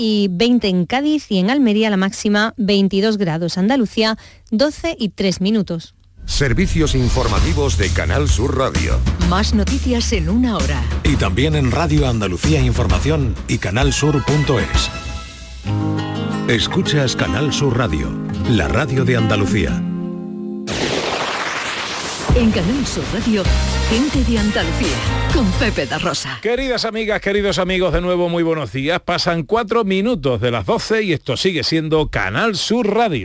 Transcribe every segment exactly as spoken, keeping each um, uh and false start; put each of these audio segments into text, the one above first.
y veinte en Cádiz, y en Almería la máxima veintidós grados. Andalucía doce y tres minutos. Servicios informativos de Canal Sur Radio. Más noticias en una hora. Y también en Radio Andalucía Información y canalsur punto es. Escuchas Canal Sur Radio, la radio de Andalucía. En Canal Sur Radio, gente de Andalucía, con Pepe da Rosa. Queridas amigas, queridos amigos, de nuevo muy buenos días. Pasan cuatro minutos de las doce y esto sigue siendo Canal Sur Radio.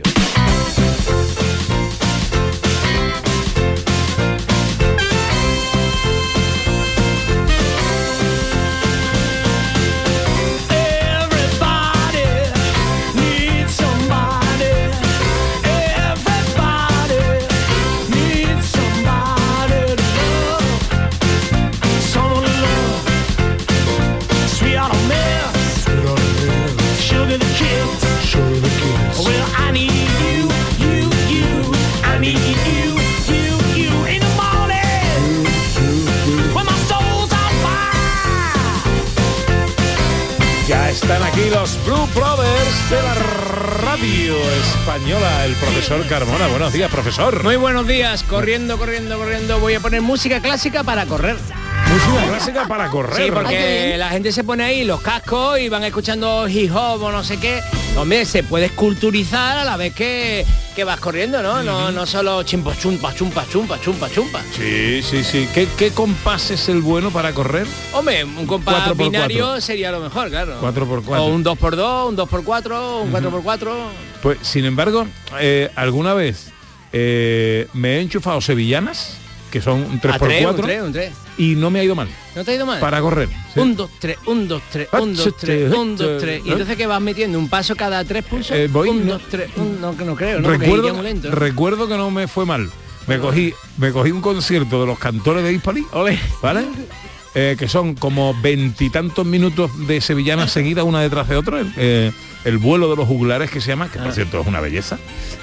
Están aquí los Blue Brothers de la radio española, el profesor Carmona. Buenos días, profesor. Muy buenos días. Corriendo, corriendo, corriendo. Voy a poner música clásica para correr. Música clásica para correr. Sí, porque la gente se pone ahí los cascos y van escuchando hip hop o no sé qué. Hombre, se puede esculturizar a la vez que, que vas corriendo, ¿no? No, no solo chimpa, chumpa, chumpa, chumpa, chumpa, chumpa. Sí, sí, sí. ¿Qué, qué compás es el bueno para correr? Hombre, un compás binario sería lo mejor, claro. cuatro por cuatro. O un dos por dos, un dos por cuatro, un cuatro por cuatro. Pues, sin embargo, eh, alguna vez eh, me he enchufado sevillanas, que son un tres por cuatro, un tres, un tres. Y no me ha ido mal. ¿No te ha ido mal? Para correr. ¿Sí? Un, dos, tres, un, dos, tres, un, dos, tres, un, dos, tres. Y entonces que vas metiendo un paso cada tres pulsos. Eh, voy, un, no, dos, tres, un, no, no creo, ¿no? Recuerdo, muy lento. recuerdo que no me fue mal. Me cogí, me cogí un concierto de los cantores de Hispalí, ¿vale? Eh, que son como veintitantos minutos de sevillanas seguidas una detrás de otra. Eh, el vuelo de los juglares, que se llama, que por cierto es una belleza.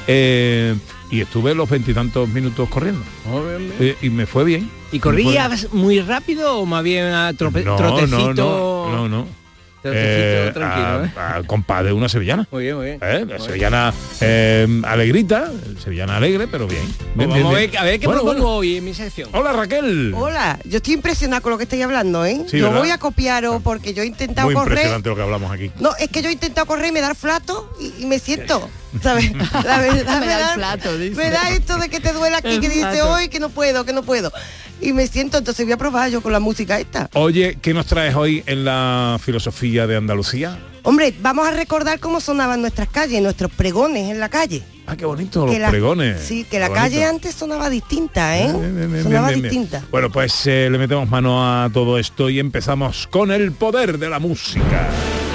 Eh, y estuve los veintitantos minutos corriendo. Oh, eh, y me fue bien. ¿Y corrías muy rápido o más bien a trope, no, trotecito? No, no, no, no. Eh, tranquilo, a, ¿eh? a compás de una sevillana. Muy bien, muy bien. ¿Eh? La sevillana eh, alegrita, sevillana alegre, pero bien. bien, pues bien, vamos bien. A, ver, a ver qué bueno, propongo bueno. hoy en mi sección. Hola, Raquel. Hola, yo estoy impresionada con lo que estáis hablando, ¿eh? Sí, yo ¿verdad? voy a copiaros porque yo he intentado Muy correr. impresionante lo que hablamos aquí. No, es que yo he intentado correr y me da el flato y, y me siento, ¿sabes? La verdad, me me, da da, el flato, dice. me da esto de que te duele aquí, El que dices flato. hoy que no puedo, que no puedo. Y me siento, entonces voy a probar yo con la música esta. Oye, ¿qué nos traes hoy en la filosofía de Andalucía? Hombre, vamos a recordar cómo sonaban nuestras calles, nuestros pregones en la calle. Ah, qué bonito, los Que la- pregones. Sí, que la Qué calle bonito. antes sonaba distinta, ¿eh? Bien, bien, bien, sonaba bien, bien, bien. distinta. Bueno, pues eh, le metemos mano a todo esto y empezamos con el poder de la música.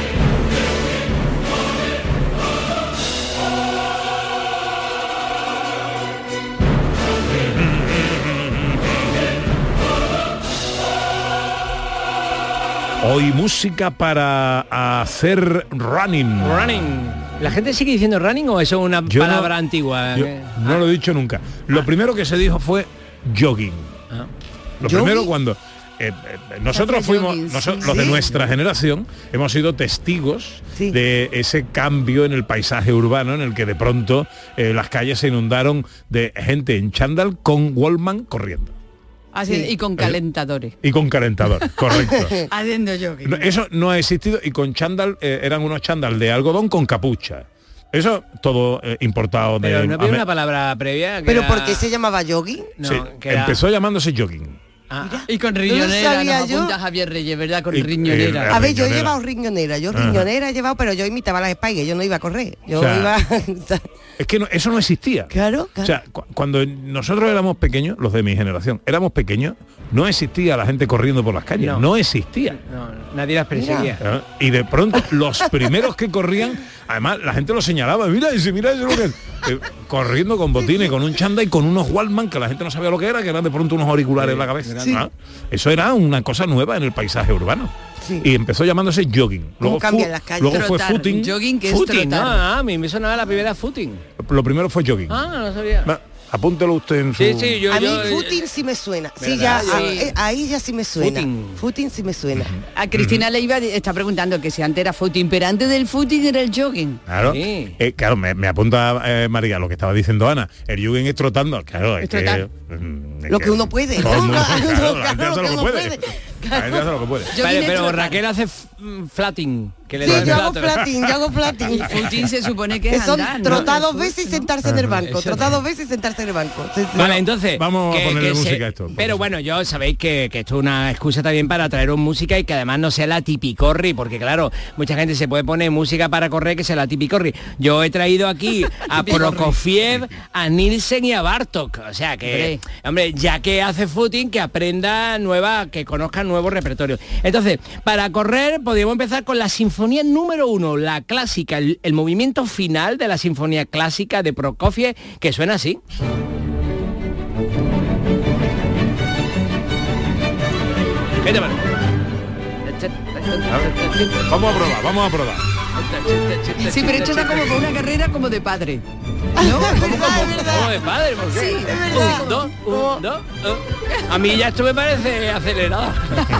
Hoy música para hacer running. Running. ¿La gente sigue diciendo running o eso es una Yo palabra no- antigua? Yo ¿Qué? no lo he dicho nunca. Lo primero que se dijo fue jogging. Ah. Lo ¿Jogging? primero cuando eh, eh, nosotros Hace fuimos, jogging, noso- sí. los de Sí. nuestra generación, hemos sido testigos Sí. de ese cambio en el paisaje urbano en el que de pronto eh, las calles se inundaron de gente en chándal con Wallman corriendo. Así, Sí. y con calentadores. Y con calentador, correcto. Haciendo jogging. No, eso no ha existido y con chándal, eh, eran unos chándal de algodón con capucha. Eso todo eh, importado de... Pero no había Ame- una palabra previa que ¿Pero era- por qué se llamaba jogging? No, Sí, que era- empezó llamándose jogging. Ah, Y con No riñonera, sabía nos yo. apunta Javier Reyes, ¿verdad? Con Y- riñonera. y- A ver, yo he riñonera. llevado riñonera, yo Ajá. riñonera he llevado, pero yo imitaba las espaldas, yo no iba a correr. Yo O sea, iba... Es que no- eso no existía. claro, claro. O sea, cu- cuando nosotros éramos pequeños, los de mi generación, éramos pequeños, no existía la gente corriendo por las calles, no, No. existía. no, nadie las perseguía. ¿Eh? Y de pronto los primeros que corrían, además la gente lo señalaba, mira ese, mira ese, lo que es". Eh, corriendo con botines, con un chándal y con unos Wallman que la gente no sabía lo que era, que eran de pronto unos auriculares en la cabeza. Sí. ¿Ah? Eso era una cosa nueva en el paisaje urbano. Sí. Y empezó llamándose jogging. Luego, cambian fu- las calles? luego fue Trotar, footing. jogging, que es Footing, trotar. ah, a mí me sonaba la primera footing. Lo primero fue jogging. Ah, no sabía. Va, Apúntelo usted en su... Sí, sí, yo... A mí yo, footing sí me suena. Sí, ¿verdad? ya, Sí. a- eh, ahí ya sí me suena. Footing. Footing sí me suena. A Cristina Leiva está preguntando que si antes era footing, pero antes del footing era el jogging. Claro, Sí. eh, claro, me, me apunta eh, María lo que estaba diciendo Ana. El jugging es trotando, claro, es Es que, trotar. mm, es Lo que uno puede, todo el ¿no? mundo- Claro, claro, la gente claro, hace lo lo que que puede. uno puede. La gente hace lo que puede. Yo Vale, vine pero trotar. Raquel hace f- mm, flatting, que le Sí, da el yo hago flato. flating, yo hago flating. El footing se supone que Que es son andar, ¿no? trotar dos El veces y footing, ¿no? sentarse en el banco. Eso Trotar dos veces y sentarse en el banco. Sí, sí. Vale, entonces... Vamos a ponerle música a esto, por Pero eso. bueno, yo sabéis que, que esto es una excusa también para traeros música y que además no sea la tipicorri, porque claro, mucha gente se puede poner música para correr que sea la tipicorri. Yo he traído aquí a Prokofiev, a Nielsen y a Bartok. O sea que, hombre, ya que hace footing, que aprenda nueva, que conozca nuevos repertorios. Entonces, para correr podríamos empezar con la sinfonía número uno, la clásica, el, el movimiento final de la sinfonía clásica de Prokofiev, que suena así. ¿Qué te parece? Vamos a probar, vamos a probar. Sí, pero esto era como para una carrera como de padre. ¿No? Es verdad, es verdad. ¿Cómo de padre? ¿Por qué? Sí, es verdad. Un, dos, un, dos, uh. A mí ya esto me parece acelerado.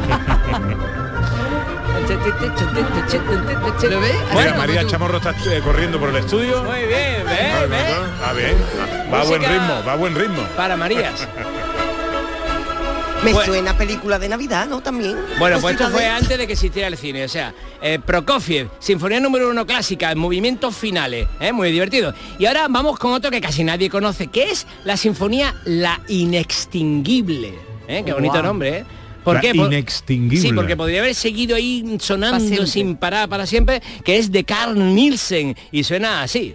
¿Lo ves? Mira, Bueno, María tú. Chamorro está eh, corriendo por el estudio. Muy bien, ve, ve. Va bien, va a buen Música- ritmo, va a buen ritmo. Para Marías. Me Bueno. suena a película de Navidad, ¿no? También. Bueno, pues esto Cositas fue de- antes de que existiera el cine. O sea, eh, Prokofiev, sinfonía número uno clásica, movimientos finales. ¿eh? Muy divertido. Y ahora vamos con otro que casi nadie conoce, que es la sinfonía La Inextinguible. ¿eh? Qué bonito Guau. nombre, ¿eh? ¿Por La qué? Por- Inextinguible. Sí, porque podría haber seguido ahí Pa' sonando siempre. sin parar para siempre, que es de Carl Nielsen y suena así.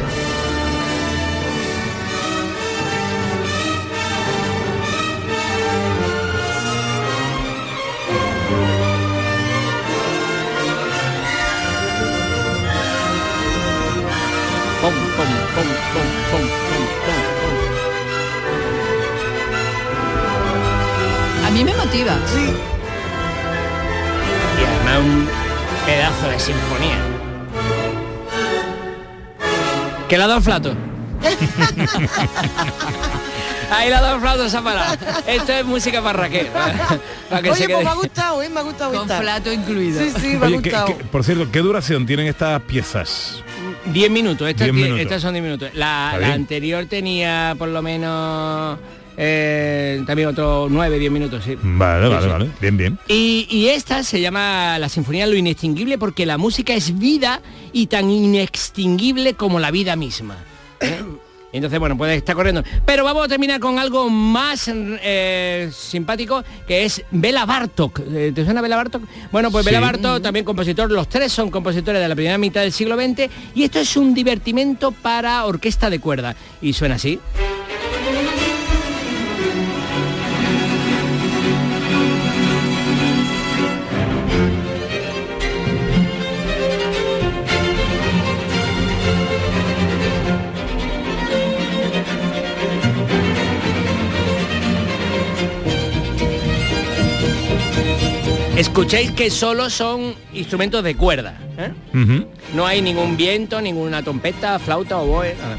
Pum, pum, pum, pum, pum, pum, pum, A mí me motiva. Sí. pum. Y además un pedazo de sinfonía. Que la dos flatos. Ahí la dos flatos se ha parado. Esto es música para Raquel. Para que se Oye, quede. pues me ha gustado, ¿eh? Me ha gustado Con esta. flato incluido. Sí, sí, me ha Oye, ¿qué- gustado. qué- por cierto, ¿qué duración tienen estas piezas? diez minutos, estas, Diez tie- minutos. estas son diez minutos. La, Está la bien. anterior tenía por lo menos eh, también otros nueve, diez minutos, sí. Vale, Sí, vale, sí. vale. Bien, bien. Y, y esta se llama la Sinfonía Lo Inextinguible porque la música es vida y tan inextinguible como la vida misma. ¿eh? Entonces, bueno, puede estar corriendo. Pero vamos a terminar con algo más eh, simpático, que es Bela Bartok. Eh, ¿Te suena Bela Bartok? Bueno, pues Sí. Bela Bartok, también compositor, los tres son compositores de la primera mitad del siglo veinte, y esto es un divertimento para orquesta de cuerda. Y suena así. Escuchéis que solo son instrumentos de cuerda. ¿eh? Ujú. No hay ningún viento, ninguna trompeta, flauta o oboe, nada.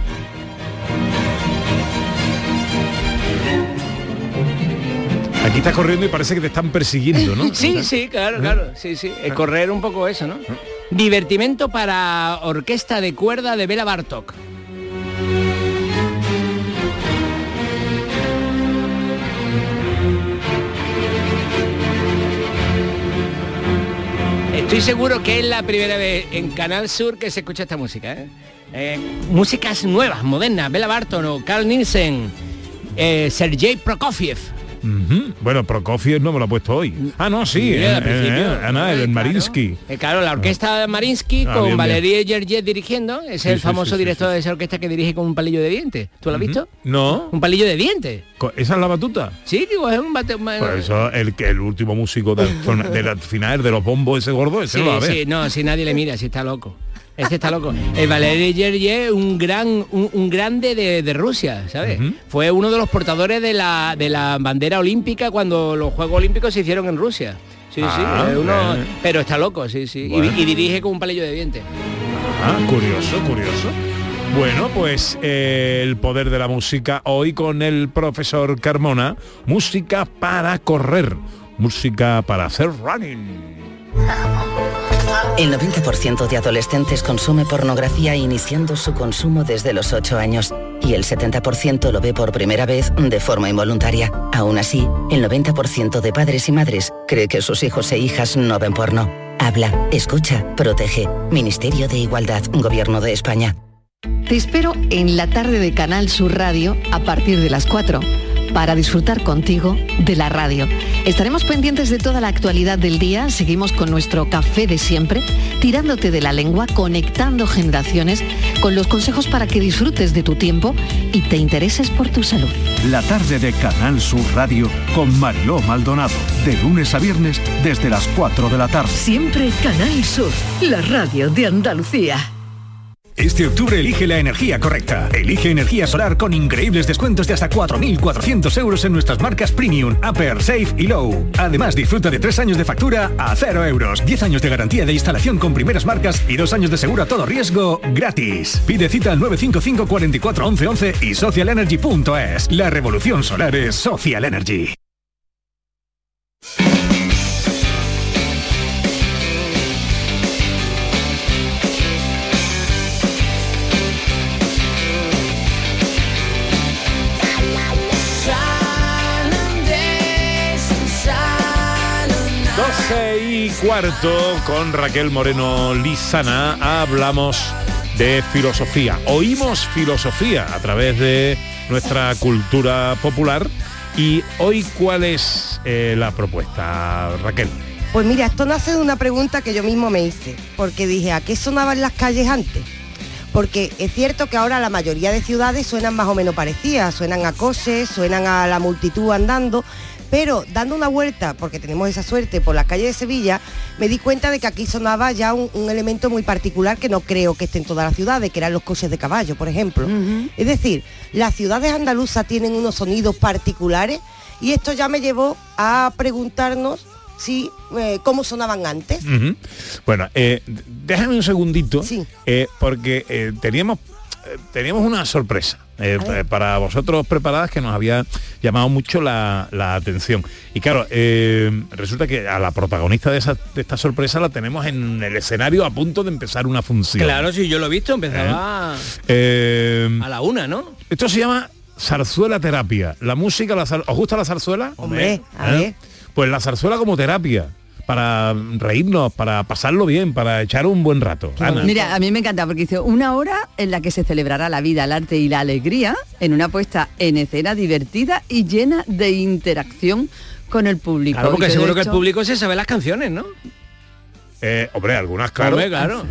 Aquí estás corriendo y parece que te están persiguiendo, ¿no? Sí, sí, claro, claro. Sí, sí. El correr un poco eso, ¿no? Divertimento para orquesta de cuerda de Bela Bartok. Estoy seguro que es la primera vez en Canal Sur que se escucha esta música. ¿eh? Eh, músicas nuevas, modernas. Bela Bartok, Carl Nielsen, eh, Sergei Prokofiev. Ujú. Bueno, Prokofiev no me lo ha puesto hoy. Ah, no, sí. Sí, al en- principio. en- Ana, el Claro. Marinsky. Eh, claro, la orquesta de Marinsky Ah, con bien, Valery Gergiev dirigiendo. Es Sí, el sí, famoso sí, sí, director sí. de esa orquesta que dirige con un palillo de dientes. ¿Tú lo has visto? No. Un palillo de dientes. Co- ¿Esa es la batuta? Sí, digo, es un bate... Por eso el que el último músico de, de la final de los bombos ese gordo, ese Sí, no lo va a ver. sí, no, si nadie le mira, si está loco. Este está loco. El Valery Gergiev, un gran, un, un grande de, de Rusia, ¿sabes? Ujú. Fue uno de los portadores de la, de la bandera olímpica cuando los Juegos Olímpicos se hicieron en Rusia. Sí, Ah, sí, es uno- bien. pero está loco, sí, sí. Y- Bueno. Y, dirige con un palillo de dientes. Ah, curioso, curioso. Bueno, pues eh, el poder de la música hoy con el profesor Carmona. Música para correr, música para hacer running. El noventa por ciento de adolescentes consume pornografía iniciando su consumo desde los ocho años y el setenta por ciento lo ve por primera vez de forma involuntaria. Aún así, el noventa por ciento de padres y madres cree que sus hijos e hijas no ven porno. Habla, escucha, protege. Ministerio de Igualdad, Gobierno de España. Te espero en la tarde de Canal Sur Radio a partir de las cuatro para disfrutar contigo de la radio. Estaremos pendientes de toda la actualidad del día, seguimos con nuestro café de siempre, tirándote de la lengua, conectando generaciones con los consejos para que disfrutes de tu tiempo y te intereses por tu salud. La tarde de Canal Sur Radio con Mariló Maldonado, de lunes a viernes desde las cuatro de la tarde. Siempre Canal Sur, la radio de Andalucía. Este octubre elige la energía correcta. Elige energía solar con increíbles descuentos de hasta cuatro mil cuatrocientos euros en nuestras marcas Premium, Upper, Safe y Low. Además, disfruta de tres años de factura a cero euros, diez años de garantía de instalación con primeras marcas y dos años de seguro a todo riesgo gratis. Pide cita al nueve cinco cinco, cuatro cuatro, once once y social energy punto es. La revolución solar es Social Energy. doce y cuarto con Raquel Moreno Lizana hablamos de filosofía. Oímos filosofía a través de nuestra cultura popular y hoy ¿cuál es eh, la propuesta, Raquel? Pues mira, esto nace de una pregunta que yo mismo me hice, porque dije, ¿a qué sonaban las calles antes? Porque es cierto que ahora la mayoría de ciudades suenan más o menos parecidas, suenan a coches, suenan a la multitud andando, pero dando una vuelta, porque tenemos esa suerte, por la calle de Sevilla, me di cuenta de que aquí sonaba ya un, un elemento muy particular que no creo que esté en todas las ciudades, que eran los coches de caballo, por ejemplo. Uh-huh. Es decir, las ciudades andaluzas tienen unos sonidos particulares y esto ya me llevó a preguntarnos si eh, cómo sonaban antes. Uh-huh. Bueno, eh, déjame un segundito, sí. eh, porque eh, teníamos, eh, teníamos una sorpresa. Eh, para vosotros preparadas que nos había llamado mucho la, la atención y claro, eh, resulta que a la protagonista de, esa, de esta sorpresa la tenemos en el escenario a punto de empezar una función. Claro, sí, yo lo he visto, empezaba eh, eh, a la una, ¿no? Esto se llama zarzuela terapia. La música, la zar... ¿os gusta la zarzuela? Hombre, a ver. ¿Eh? Pues la zarzuela como terapia, para reírnos, para pasarlo bien, para echar un buen rato. Ana. Mira, a mí me encanta porque dice una hora en la que se celebrará la vida, el arte y la alegría en una puesta en escena divertida y llena de interacción con el público. Claro, porque seguro hecho... que el público se sabe las canciones, ¿no? Eh, hombre, algunas, claro. Hombre, claro.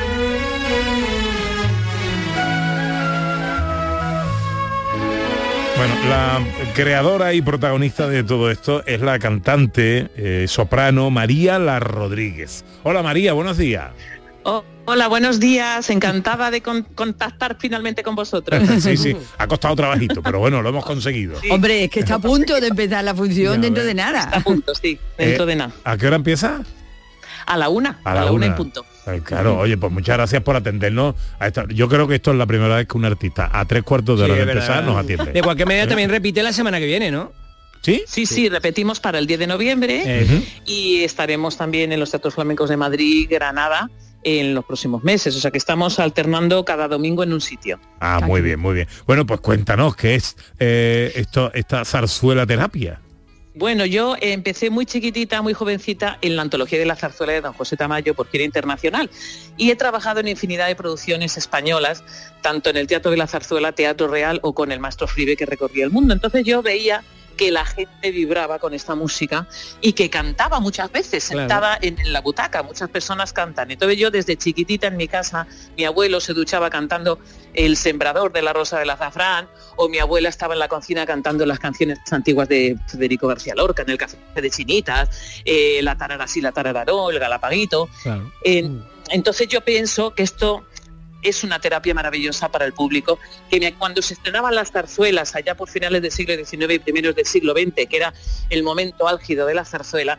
Bueno, la creadora y protagonista de todo esto es la cantante eh, soprano María La Rodríguez. Hola María, buenos días. Oh, hola, buenos días. Encantada de con contactar finalmente con vosotros. Sí, sí, ha costado trabajito, pero bueno, lo hemos conseguido. Sí. Hombre, es que está a punto de empezar la función dentro de nada. Está a punto, sí, dentro eh, de nada. ¿A qué hora empieza? A la una, a la, a la una. una en punto. Claro, oye, pues muchas gracias por atendernos a esta. Yo creo que esto es la primera vez que un artista a tres cuartos de hora sí, de empezar nos atiende. De cualquier manera también repite la semana que viene, ¿no? ¿Sí? Sí, sí, sí, repetimos para el diez de noviembre uh-huh. y estaremos también en los teatros flamencos de Madrid, Granada, en los próximos meses. O sea que estamos alternando cada domingo en un sitio. Ah, muy bien, muy bien. Bueno, pues cuéntanos qué es eh, esto, esta zarzuela terapia. Bueno, yo empecé muy chiquitita, muy jovencita, en la antología de la zarzuela de don José Tamayo por gira internacional y he trabajado en infinidad de producciones españolas, tanto en el Teatro de la Zarzuela, Teatro Real o con el maestro Fribe que recorría el mundo. Entonces yo veía que la gente vibraba con esta música y que cantaba muchas veces, sentada claro. en la butaca, muchas personas cantan. Entonces yo desde chiquitita en mi casa, mi abuelo se duchaba cantando El sembrador de la Rosa del Azafrán, o mi abuela estaba en la cocina cantando las canciones antiguas de Federico García Lorca, en el Café de Chinitas, eh, la tarara sí, la tarara no, el Galapaguito. Claro. Eh, entonces yo pienso que esto es una terapia maravillosa para el público, que me, cuando se estrenaban las zarzuelas allá por finales del siglo diecinueve y primeros del siglo veinte, que era el momento álgido de la zarzuela,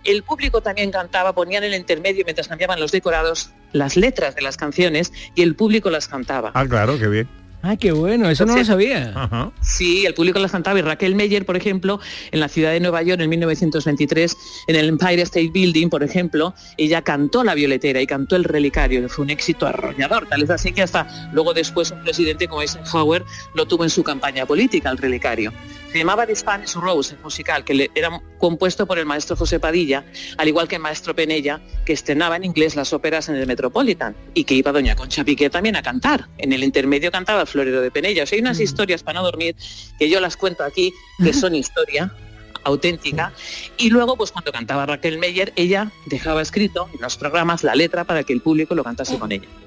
El público también cantaba, ponían el intermedio mientras cambiaban los decorados, las letras de las canciones y el público las cantaba. Ah, claro, qué bien. Ah, qué bueno, eso Entonces, no lo sabía. Ajá. Sí, el público las cantaba y Raquel Meyer, por ejemplo, en la ciudad de Nueva York en mil novecientos veintitrés, en el Empire State Building, por ejemplo, ella cantó La Violetera y cantó El Relicario, que fue un éxito arrollador, tal es así que hasta luego después un presidente como Eisenhower lo tuvo en su campaña política, El Relicario. Se llamaba The Spanish Rose, el musical, que le, era compuesto por el maestro José Padilla, al igual que el maestro Penella, que estrenaba en inglés las óperas en el Metropolitan, y que iba doña Concha Piqué también a cantar. En el intermedio cantaba El Florero de Penella. O sea, hay unas historias para no dormir, que yo las cuento aquí, que son historia auténtica. Y luego, pues cuando cantaba Raquel Meyer, ella dejaba escrito en los programas la letra para que el público lo cantase con ella.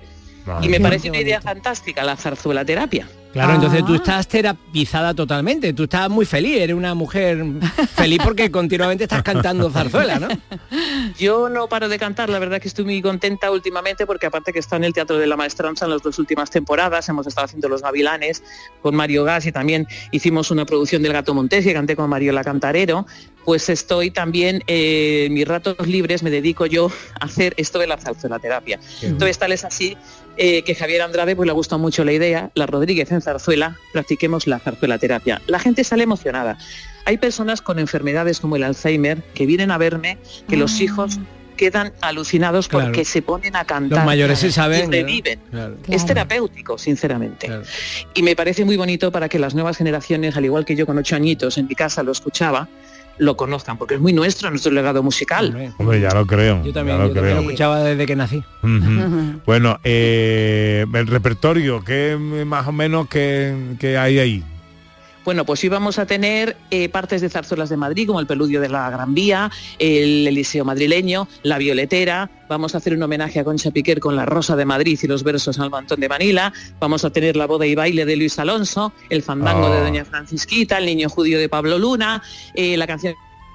Y me parece una idea fantástica la zarzuela terapia. Claro, ah. entonces tú estás terapizada totalmente, tú estás muy feliz, eres una mujer feliz porque continuamente estás cantando zarzuela, ¿no? Yo no paro de cantar, la verdad que estoy muy contenta últimamente porque aparte que está en el Teatro de la Maestranza en las dos últimas temporadas, hemos estado haciendo Los Gavilanes con Mario Gas y también hicimos una producción del Gato Montés y canté con Mariola Cantarero, pues estoy también, eh, en mis ratos libres me dedico yo a hacer esto de la zarzuela terapia. Entonces tal es así eh, que Javier Andrade pues le gusta mucho la idea, la Rodríguez en zarzuela, practiquemos la zarzuela terapia. La gente sale emocionada. Hay personas con enfermedades como el Alzheimer que vienen a verme, que ah. los hijos quedan alucinados porque claro. se ponen a cantar. Los mayores se saben. Y reviven. Claro. Es terapéutico, sinceramente. Claro. Y me parece muy bonito para que las nuevas generaciones, al igual que yo con ocho añitos en mi casa lo escuchaba, lo conozcan, porque es muy nuestro, nuestro legado musical. Hombre, Hombre ya lo creo. Yo también, lo, yo también lo escuchaba desde que nací. Uh-huh. Bueno, eh, el repertorio, ¿qué más o menos que, que hay ahí? Bueno, pues íbamos a tener eh, partes de zarzuelas de Madrid, como el Preludio de la Gran Vía, el Eliseo madrileño, La Violetera, vamos a hacer un homenaje a Concha Piquer con La Rosa de Madrid y los versos al Mantón de Manila, vamos a tener La Boda y Baile de Luis Alonso, el Fandango oh. de Doña Francisquita, el Niño Judío de Pablo Luna, eh, la canción...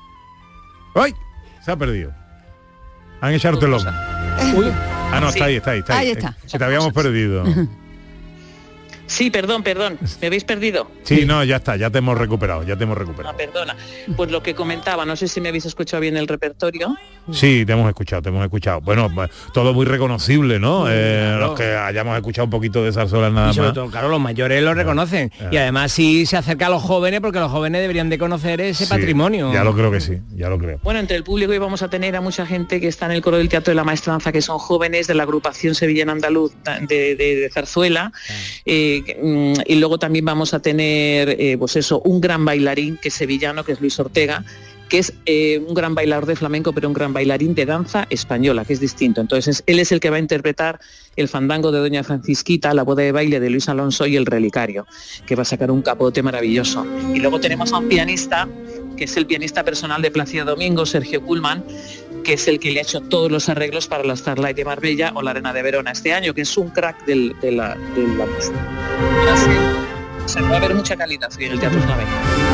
¡Ay! Se ha perdido. Han echado el telón. Uy. Ah, no, sí. está ahí, está ahí, está ahí. Ahí está. Que te habíamos perdido. Sí, perdón, perdón, ¿me habéis perdido? Sí, no, ya está, ya te hemos recuperado, ya te hemos recuperado. Ah, perdona. Pues lo que comentaba, no sé si me habéis escuchado bien el repertorio. Sí, te hemos escuchado, te hemos escuchado. Bueno, todo muy reconocible, ¿no? Eh, claro. Los que hayamos escuchado un poquito de zarzuela nada y sobre más. todo, claro, los mayores lo reconocen. Ah. Y además sí se acerca a los jóvenes, porque los jóvenes deberían de conocer ese sí, patrimonio. Ya lo creo que sí, ya lo creo. Bueno, entre el público íbamos a tener a mucha gente que está en el coro del Teatro de la Maestranza, que son jóvenes de la agrupación sevillana andaluz de, de, de zarzuela. Ah. Eh, y luego también vamos a tener, eh, pues eso, un gran bailarín que es sevillano, que es Luis Ortega, que es eh, un gran bailador de flamenco, pero un gran bailarín de danza española, que es distinto. Entonces, él es el que va a interpretar el Fandango de Doña Francisquita, La Boda de Baile de Luis Alonso y El Relicario, que va a sacar un capote maravilloso. Y luego tenemos a un pianista, que es el pianista personal de Plácido Domingo, Sergio Kuhlman, que es el que le ha hecho todos los arreglos para la Starlight de Marbella o la Arena de Verona este año, que es un crack del, de la, de la música. O sea, va a haber mucha calidad en el Teatro Flamenco.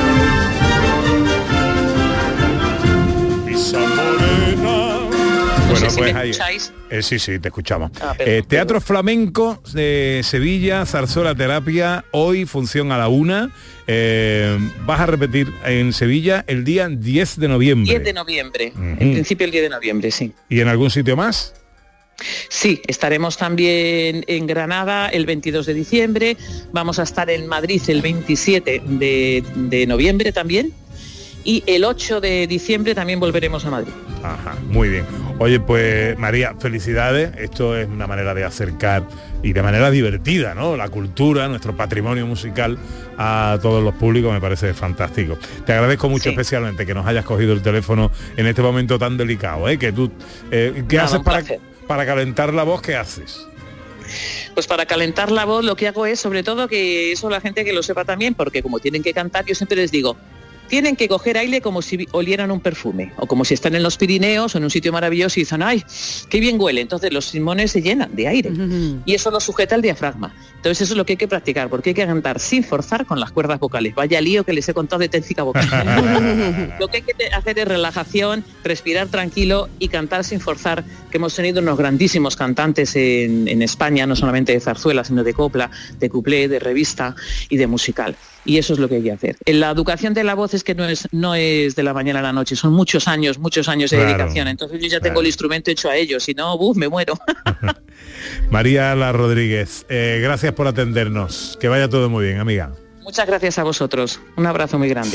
Bueno, no sé pues ahí. Eh, sí, sí, te escuchamos. Ah, perdón, eh, Teatro perdón. Flamenco de Sevilla, zarzuela terapia, hoy función a la una. Eh, vas a repetir en Sevilla el día diez de noviembre. diez de noviembre, uh-huh. En principio el diez de noviembre, sí. ¿Y en algún sitio más? Sí, estaremos también en Granada el veintidós de diciembre, vamos a estar en Madrid el veintisiete de noviembre también, y el ocho de diciembre también volveremos a Madrid. Ajá, muy bien. Oye, pues María, felicidades. Esto es una manera de acercar y de manera divertida, ¿no? La cultura, nuestro patrimonio musical a todos los públicos, me parece fantástico. Te agradezco mucho, sí. especialmente que nos hayas cogido el teléfono en este momento tan delicado, ¿eh? Que tú, eh, ¿qué Nada, haces para, para calentar la voz? ¿Qué haces? Pues para calentar la voz lo que hago es, sobre todo, que eso la gente que lo sepa también, porque como tienen que cantar, yo siempre les digo, tienen que coger aire como si olieran un perfume, o como si están en los Pirineos o en un sitio maravilloso y dicen, ¡ay, qué bien huele! Entonces los pulmones se llenan de aire, uh-huh. y eso lo sujeta el diafragma. Entonces eso es lo que hay que practicar, porque hay que cantar sin forzar con las cuerdas vocales. Vaya lío que les he contado de técnica vocal. Lo que hay que hacer es relajación, respirar tranquilo y cantar sin forzar, que hemos tenido unos grandísimos cantantes en, en España, no solamente de zarzuela, sino de copla, de cuplé, de revista y de musical. y eso es lo que hay que hacer. La educación de la voz es que no es, no es de la mañana a la noche, son muchos años, muchos años de Claro. dedicación, entonces yo ya tengo Claro. el instrumento hecho a ello, si no, buf, me muero. María La Rodríguez, eh, gracias por atendernos. Que vaya todo muy bien, amiga. Muchas gracias a vosotros, un abrazo muy grande.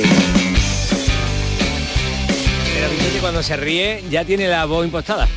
Pero Vicente, cuando se ríe ya tiene la voz impostada.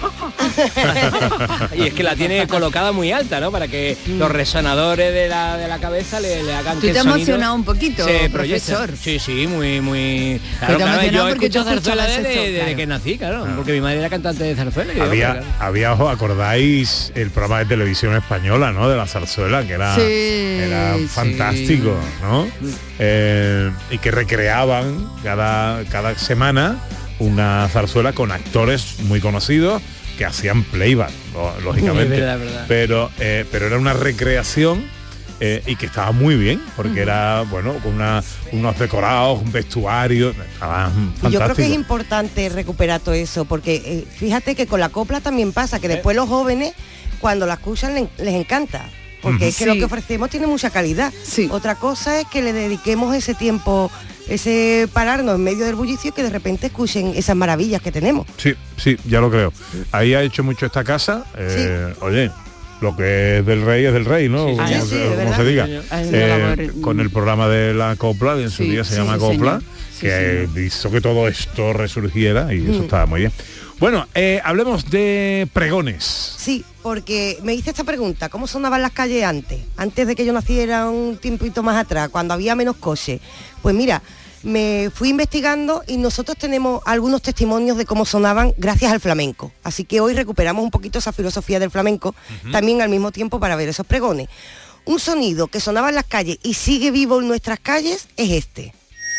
Y es que la tiene colocada muy alta, ¿no? Para que los resonadores de la, de la cabeza le, le hagan Tú que te el has sonido emocionado un poquito, se proyecte. profesor. Sí, sí, muy, muy... te Claro, has claro, emocionado yo porque escucho tú zarzuela escuchabas desde, esto, desde claro. que nací, claro, porque mi madre era cantante de zarzuela. y yo, Había, claro. había, ¿os acordáis el programa de televisión española, ¿no? De la zarzuela, que era, Sí, era sí. fantástico, ¿no? Eh, y que recreaban cada, cada semana una zarzuela con actores muy conocidos que hacían playback, lo- lógicamente. Es verdad, es verdad. Pero, eh, pero era una recreación eh, y que estaba muy bien, porque era, bueno, con una, unos decorados, un vestuario, estaba fantástico. Y yo creo que es importante recuperar todo eso, porque eh, fíjate que con la copla también pasa, que después los jóvenes, cuando la escuchan, les, les encanta. Porque Ujú. es que Sí. lo que ofrecemos tiene mucha calidad. Sí. Otra cosa es que le dediquemos ese tiempo, ese pararnos en medio del bullicio y que de repente escuchen esas maravillas que tenemos. Sí, sí, ya lo creo. Ahí ha hecho mucho esta casa. eh, Oye, lo que es del rey es del rey, ¿no? Sí, como, sí, se, sí, es como verdad. se diga. Ha sido Eh, labor- con el programa de la copla, en su Sí, día se sí, llama sí, Copla, señor. Sí, que hizo que todo esto resurgiera y eso Mm. estaba muy bien. Bueno, eh, hablemos de pregones. Sí, porque me hice esta pregunta, ¿cómo sonaban las calles antes? Antes de que yo naciera, un tiempito más atrás, cuando había menos coches. Pues mira, me fui investigando y nosotros tenemos algunos testimonios de cómo sonaban gracias al flamenco. Así que hoy recuperamos un poquito esa filosofía del flamenco, también al mismo tiempo para ver esos pregones. Un sonido que sonaba en las calles y sigue vivo en nuestras calles es este.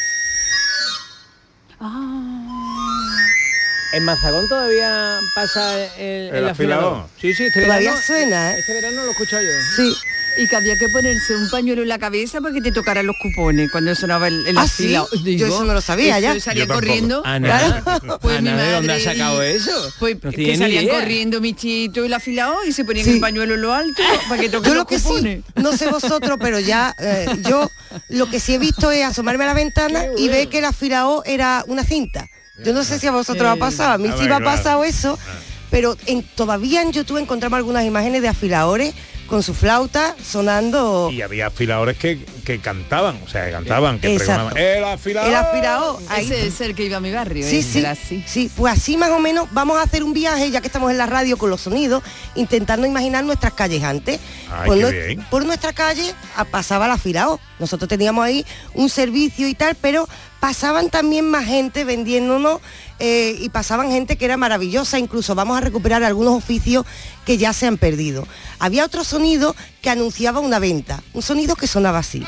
¿En Mazagón todavía pasa el, ¿El afilador? Sí, sí, este Todavía verano, suena, ¿eh? Este verano lo he escuchado yo. Sí. Y que había que ponerse un pañuelo en la cabeza para que te tocaran los cupones cuando sonaba el, el ¿Ah, sí? afilado. Yo eso no lo sabía eso ya. salía Yo tampoco. corriendo. Ana, Pues Ana, mi ¿de dónde madre has sacado y- eso? Pues No que tiene ni salían idea. corriendo Michito y el afilado y se ponían Sí. el pañuelo en lo alto para que toquen Yo los lo que cupones. sí, no sé vosotros, pero ya eh, yo lo que sí he visto es asomarme a la ventana y ver que el afilado era una cinta. Yo no sé si a vosotros os ha pasado, a mí A sí ver, me ha claro. pasado eso, pero en, todavía en YouTube encontramos algunas imágenes de afiladores con su flauta sonando. Y había afiladores que, que cantaban, o sea, que cantaban, que Exacto. pregonaban. El afilador. El afilado, ahí. Ese es el que iba a mi barrio. Sí, ¿eh? sí, Era así. sí, pues así más o menos vamos a hacer un viaje, ya que estamos en la radio con los sonidos, intentando imaginar nuestras calles antes. Ay, por, qué nue- bien. por nuestra calle ah, pasaba el afilado. Nosotros teníamos ahí un servicio y tal, pero pasaban también más gente vendiéndonos eh, y pasaban gente que era maravillosa, incluso vamos a recuperar algunos oficios que ya se han perdido. Había otro sonido que anunciaba una venta, un sonido que sonaba así.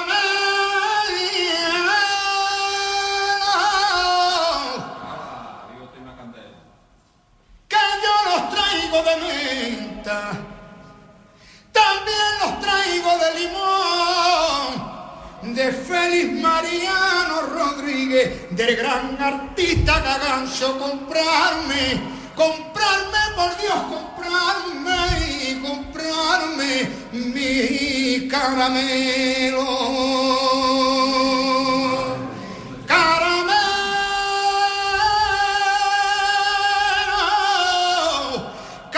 Que yo los traigo de menta, también los traigo de limón, de Félix Mariano Rodríguez, del gran artista Gaganzo, comprarme, comprarme, por Dios, comprarme y comprarme mi caramelo. Caramelo,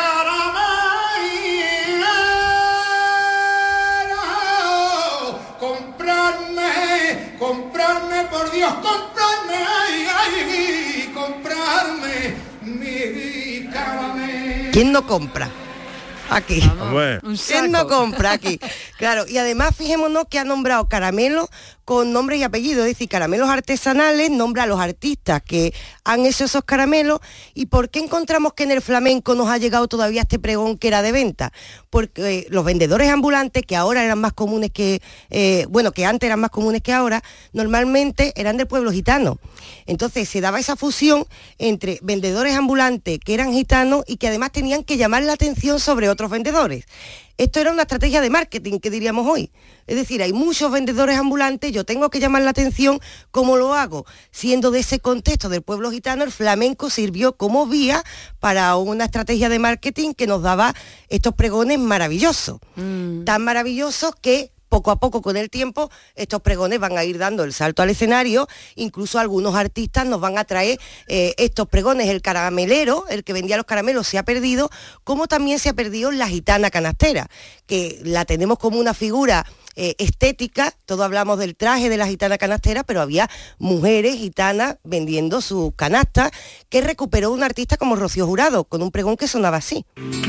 caramelo, comprarme, comprarme, por Dios, comprarme, ay, ay, comprarme mi caramelo. ¿Quién no compra? Aquí. Hombre. Un ¿Quién no saco. compra aquí? Claro, y además fijémonos que ha nombrado caramelos con nombres y apellidos, es decir, caramelos artesanales, nombra a los artistas que han hecho esos caramelos. ¿Y por qué encontramos que en el flamenco nos ha llegado todavía este pregón que era de venta? Porque eh, los vendedores ambulantes, que ahora eran más comunes que, eh, bueno, que antes eran más comunes que ahora, normalmente eran del pueblo gitano. Entonces se daba esa fusión entre vendedores ambulantes que eran gitanos y que además tenían que llamar la atención sobre otros vendedores. Esto era una estrategia de marketing, que diríamos hoy. Es decir, hay muchos vendedores ambulantes, yo tengo que llamar la atención. ¿Cómo lo hago? Siendo de ese contexto del pueblo gitano, el flamenco sirvió como vía para una estrategia de marketing que nos daba estos pregones maravillosos. Mm. Tan maravillosos que poco a poco con el tiempo estos pregones van a ir dando el salto al escenario, incluso algunos artistas nos van a traer eh, estos pregones. El caramelero, el que vendía los caramelos, se ha perdido, como también se ha perdido la gitana canastera, que la tenemos como una figura eh, estética. Todos hablamos del traje de la gitana canastera, pero había mujeres gitanas vendiendo sus canastas, que recuperó un artista como Rocío Jurado, con un pregón que sonaba así.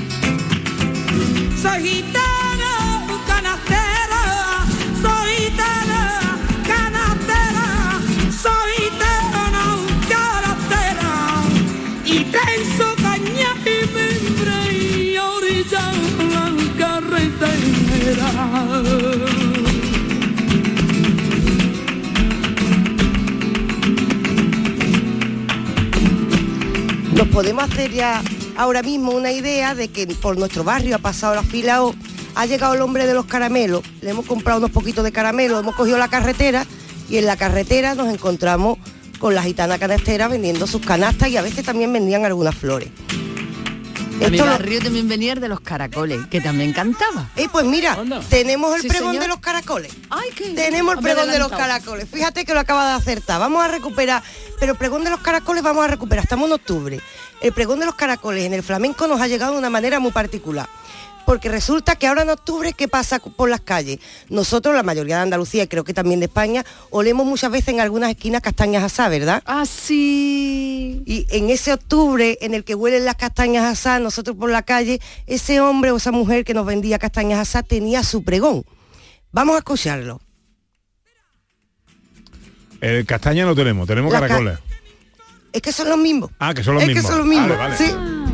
Soy gitana, canastera, soy gitana, canastera, soy gitana, canastera, y tenso caña y mimbre y orilla la carretera. Nos podemos hacer ya ahora mismo una idea de que por nuestro barrio ha pasado la fila O, ha llegado el hombre de los caramelos, le hemos comprado unos poquitos de caramelo, hemos cogido la carretera y en la carretera nos encontramos con la gitana canastera vendiendo sus canastas, y a veces también vendían algunas flores. A mi Esto lo- barrio también venía el de los caracoles, que también cantaba. Eh, pues mira, tenemos el Sí, pregón señor. de los caracoles. Ay, qué Tenemos el me he pregón de los adelantado. caracoles. Fíjate que lo acaba de acertar. Vamos a recuperar, pero el pregón de los caracoles vamos a recuperar. Estamos en octubre. El pregón de los caracoles en el flamenco nos ha llegado de una manera muy particular. Porque resulta que ahora en octubre, ¿qué pasa por las calles? Nosotros, la mayoría de Andalucía y creo que también de España, olemos muchas veces en algunas esquinas castañas asadas, ¿verdad? Ah, sí. Y en ese octubre en el que huelen las castañas asadas, nosotros por la calle, ese hombre o esa mujer que nos vendía castañas asadas tenía su pregón. Vamos a escucharlo. El castaña no tenemos, tenemos La ca- caracoles. Es que son los mismos. Ah, que son los es mismos. que son los mismos. Vale, vale. Sí.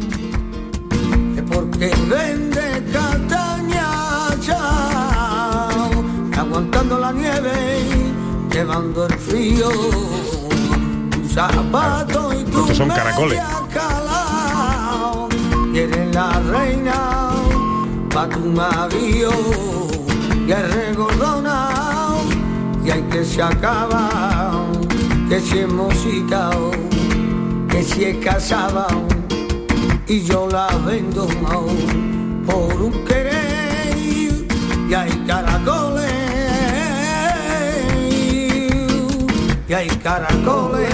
Porque vende castaña, chao, aguantando la nieve, llevando el frío, tu zapato y tu Estos son caracoles. media calao, y eres la reina pa' tu marido, y es regordona, y hay que se acaba, que si es musicao, que si es casaba, y yo la vendo por un querer, y hay caracoles, y hay caracoles,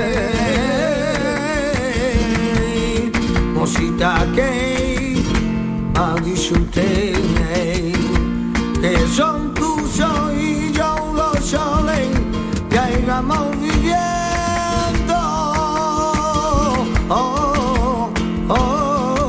mosita que a disfrutar, que son tuyos y yo los soles, y ahí vamos viviendo. Oh, oh.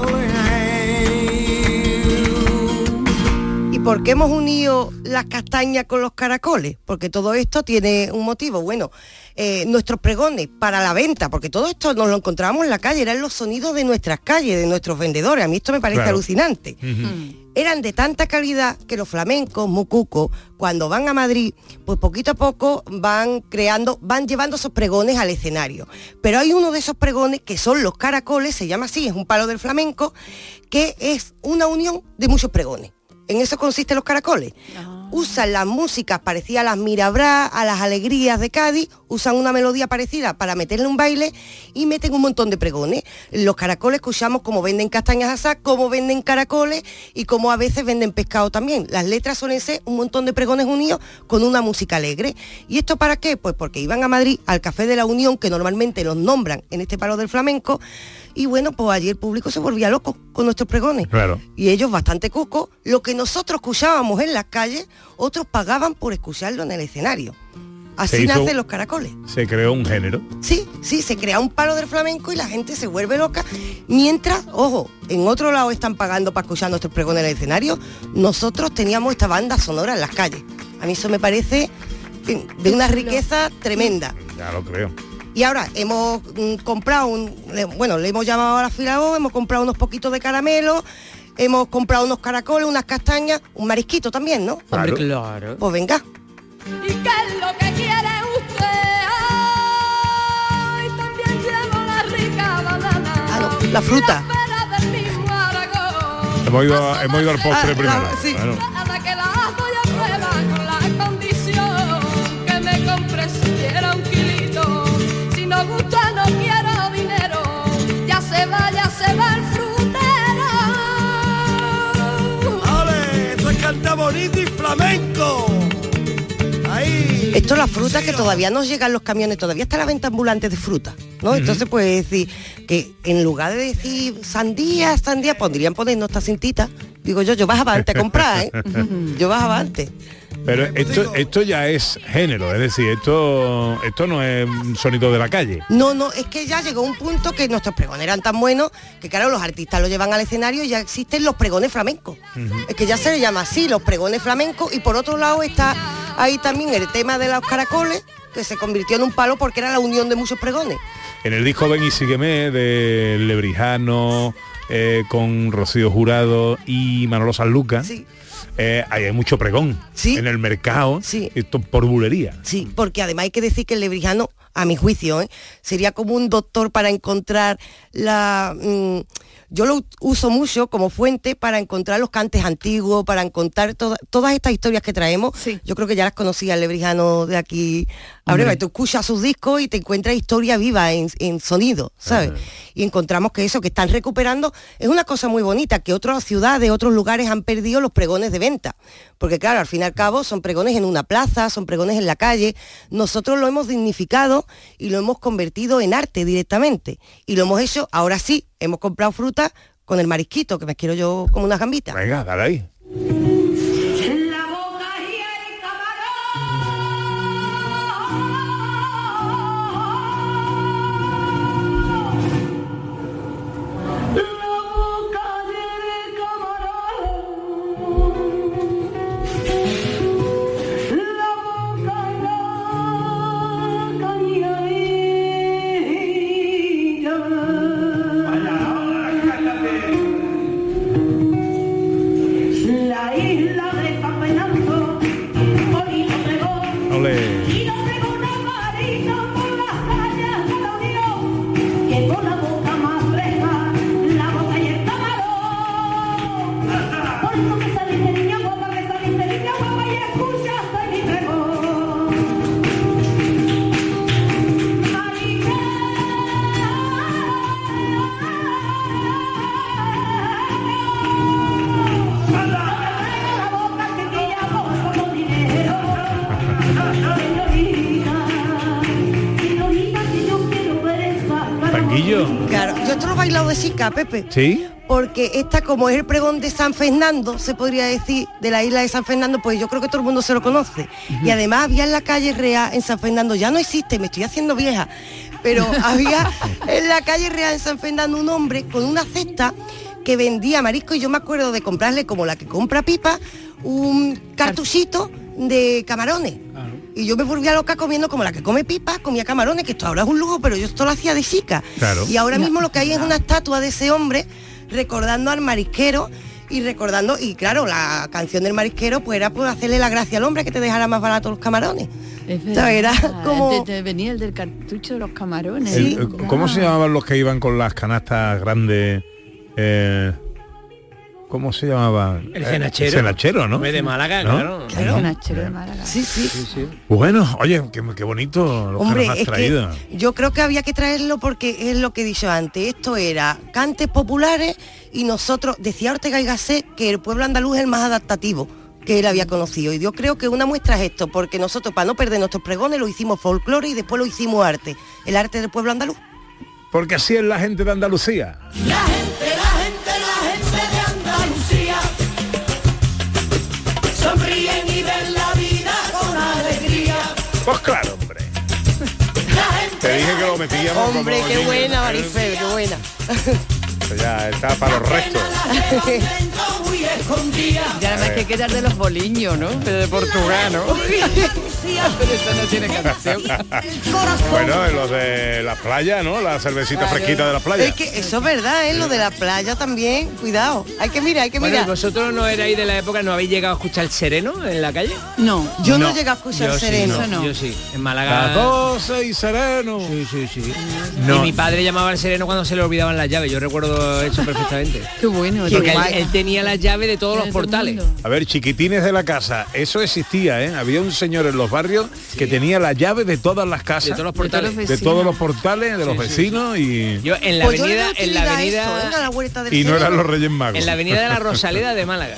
¿Y por qué hemos unido las castañas con los caracoles? Porque todo esto tiene un motivo. Bueno, eh, nuestros pregones para la venta, porque todo esto nos lo encontrábamos en la calle, eran los sonidos de nuestras calles, de nuestros vendedores. A mí esto me parece Claro. alucinante. Eran de tanta calidad que los flamencos, mucucos, cuando van a Madrid, pues poquito a poco van creando, van llevando esos pregones al escenario. Pero hay uno de esos pregones que son los caracoles, se llama así, es un palo del flamenco, que es una unión de muchos pregones. En eso consisten los caracoles. Usan las músicas parecidas a las Mirabrás, a las Alegrías de Cádiz, usan una melodía parecida para meterle un baile y meten un montón de pregones. Los caracoles escuchamos cómo venden castañas asadas, cómo venden caracoles y cómo a veces venden pescado también. Las letras suelen ser un montón de pregones unidos con una música alegre. ¿Y esto para qué? Pues porque iban a Madrid al Café de la Unión, que normalmente los nombran en este palo del flamenco, y bueno, pues allí el público se volvía loco con nuestros pregones. Claro. Y ellos bastante cucos. Lo que nosotros escuchábamos en las calles, otros pagaban por escucharlo en el escenario. Se Así hizo- nacen los caracoles. Se creó un género. Sí, sí, se crea un palo del flamenco y la gente se vuelve loca. Mientras, ojo, en otro lado están pagando para escuchar nuestros pregones en el escenario, nosotros teníamos esta banda sonora en las calles. A mí eso me parece en fin, de una riqueza tremenda. Ya lo creo. Y ahora hemos mm, comprado, un, le- bueno, le hemos llamado a la fila O, hemos comprado unos poquitos de caramelo, hemos comprado unos caracoles, unas castañas, un marisquito también, ¿no? Hombre, claro. Pues venga. ¿Y qué es lo que quiere usted? Ay, también llevo la rica banana. Ah, no, la fruta. Espera del mismo Aragón. Hemos ido, a- hemos ido al postre Ah, primero. la- sí. Claro. Nada que la voy a prueba con la condición que me compre siquiera un kilito. Si no gusta no quiero dinero. Ya se va, ya se va el frutero. ¡Ale! ¡Eso es canta bonito y flamenco! Esto es la fruta que todavía no llegan los camiones, todavía está la venta ambulante de fruta, ¿no? Uh-huh. Entonces puede decir que en lugar de decir sandía, sandía, podrían ponernos esta cintita. Digo yo, yo bajaba antes a comprar, ¿eh? Yo bajaba antes. Pero esto esto ya es género, es decir, esto esto no es un sonido de la calle. No, no, es que ya llegó un punto que nuestros pregones eran tan buenos que claro, los artistas lo llevan al escenario y ya existen los pregones flamencos. Uh-huh. Es que ya se le llama así, los pregones flamencos, y por otro lado está ahí también el tema de los caracoles, que se convirtió en un palo porque era la unión de muchos pregones. En el disco Ven y Sígueme de Lebrijano, eh, con Rocío Jurado y Manolo Sanlúcar, sí. Eh, hay mucho pregón, ¿sí? En el mercado, sí. Esto por bulería. Sí, porque además hay que decir que el lebrijano, a mi juicio, ¿eh? sería como un doctor para encontrar la... Mmm, yo lo uso mucho como fuente para encontrar los cantes antiguos, para encontrar to- todas estas historias que traemos. Sí. Yo creo que ya las conocía el lebrijano de aquí a breve. Mm. Tú escuchas sus discos y te encuentras historia viva en, en sonido, ¿sabes? Uh-huh. Y encontramos que eso, que están recuperando, es una cosa muy bonita, que otras ciudades, otros lugares han perdido los pregones de venta. Porque claro, al fin y al cabo son pregones en una plaza, son pregones en la calle. Nosotros lo hemos dignificado y lo hemos convertido en arte directamente. Y lo hemos hecho, ahora sí, hemos comprado fruta con el marisquito, que me quiero yo como unas gambitas. Venga, dale ahí. Claro, yo esto lo he bailado de chica, Pepe. ¿Sí? Porque esta, como es el pregón de San Fernando, se podría decir, de la isla de San Fernando, pues yo creo que todo el mundo se lo conoce. Uh-huh. Y además había en la calle Real, en San Fernando, ya no existe, me estoy haciendo vieja, pero había en la calle Real, en San Fernando, un hombre con una cesta que vendía marisco, y yo me acuerdo de comprarle, como la que compra Pipa, un cartuchito de camarones. Y yo me volvía loca comiendo como la que come Pipa, comía camarones, que esto ahora es un lujo, pero yo esto lo hacía de chica. Claro. Y ahora mismo lo que hay es una estatua de ese hombre recordando al marisquero y recordando, y claro, la canción del marisquero pues era por hacerle la gracia al hombre que te dejara más barato los camarones. Es verdad, o sea, era como... Te, te venía el del cartucho de los camarones. Sí. El, ¿Cómo se llamaban los que iban con las canastas grandes? Eh... ¿Cómo se llamaba? El cenachero. El cenachero, ¿no? De Málaga, ¿no? claro. El cenachero de Málaga. Sí, sí. sí, sí. Bueno, oye, qué, qué bonito lo Hombre, que nos has es traído. Que yo creo que había que traerlo porque es lo que he dicho antes. Esto era cantes populares y nosotros, decía Ortega y Gasset que el pueblo andaluz es el más adaptativo que él había conocido. Y yo creo que una muestra es esto, porque nosotros, para no perder nuestros pregones, lo hicimos folclore y después lo hicimos arte. El arte del pueblo andaluz. Porque así es la gente de Andalucía. La gente, la gente, la gente de Andalucía sonríen y ven la vida con alegría. Pues claro, hombre. Te dije que lo metíamos. Hombre, como qué niño. buena, Marifel, qué buena. Ya está para los restos. Ya nada más que quedar de los boliños, ¿no? Pero de Portugal, ¿no? Pero eso no tiene canción. Bueno, lo de la playa, ¿no? La cervecita claro. fresquita de la playa. Es que eso es verdad, ¿eh? Lo de la playa también, cuidado. Hay que mirar, hay que bueno, mirar. ¿Vosotros no erais de la época, no habéis llegado a escuchar el sereno en la calle? No. Yo no, no llegué a escuchar el sereno. Sí, no. Yo sí, en Málaga. Las doce y sereno. Sí, sí, sí. No. Y mi padre llamaba al sereno cuando se le olvidaban las llaves. Yo recuerdo eso perfectamente. Qué bueno. Porque él, él tenía la llave de todos los portales. A ver, chiquitines de la casa, eso existía, ¿eh? Había un señor en los barrios sí. que tenía la llave de todas las casas, de todos los portales, de, de todos los portales, de sí, los vecinos sí. y yo en la pues avenida, yo en la avenida eso, la vuelta del y no cerebro. eran los Reyes Magos. En la avenida de la Rosaleda de Málaga. Sí,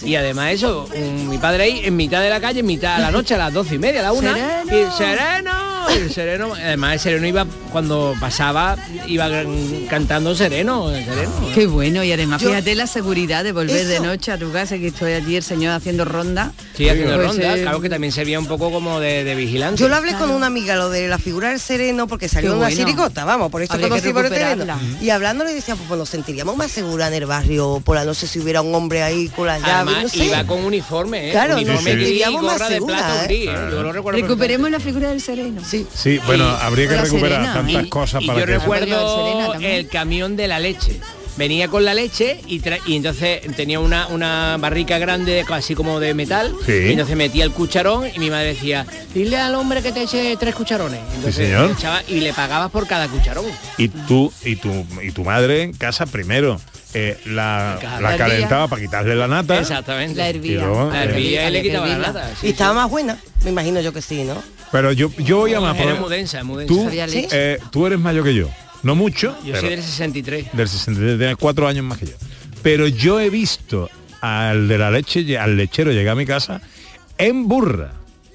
Y además eso, un- mi padre ahí en mitad de la calle, en mitad de la noche, a las doce y media, a la una. ¡Sereno! Y sereno, y el sereno. Además el sereno iba, cuando pasaba, iba gran- cantando sereno, el sereno. Qué bueno, y además Yo- fíjate la seguridad de volver Eso. de noche a tu casa, que estoy allí el señor haciendo ronda. Sí, haciendo Pues, ronda, eh, claro que también servía un poco como de, de vigilante. Yo lo hablé con una amiga, lo de la figura del sereno, porque salió Qué una bueno. chirigota, vamos, por eso Habría que conocí por el sereno. recuperarla. Y hablando le decía, pues, pues nos sentiríamos más seguras en el barrio por la noche si hubiera un hombre ahí con la llave, Además, no sé. iba con uniforme, ¿eh? Claro, uniforme nos gris, sentiríamos más gorra de seguras, plata ¿eh? gris, ¿eh? Yo lo recuerdo Recuperemos la figura del sereno. Sí. Sí, bueno, habría que La recuperar Serena. tantas Y- cosas y para yo que... recuerdo Serena también. el camión de la leche. Venía con la leche y, tra- y entonces tenía una, una barrica grande, así como de metal, Sí. y entonces metía el cucharón y mi madre decía, dile al hombre que te eche tres cucharones. Entonces, Sí, señor. le echaba y le pagabas por cada cucharón. Y tú y tu y tu madre en casa primero eh, la, Claro. la La calentaba para quitarle la nata. Exactamente. La Y hervía. luego, La eh, hervía y le quitaba la hervía. nata. Y estaba más buena, me imagino yo que sí, ¿no? Pero yo yo voy a más Era por- muy densa, muy densa. tú, Sabía leche. eh, tú eres mayor que yo. No mucho. Yo pero- soy del sesenta y tres. del sesenta y tres, tienes cuatro años más que yo. Pero yo he visto al de la leche, al lechero llegar a mi casa en burra,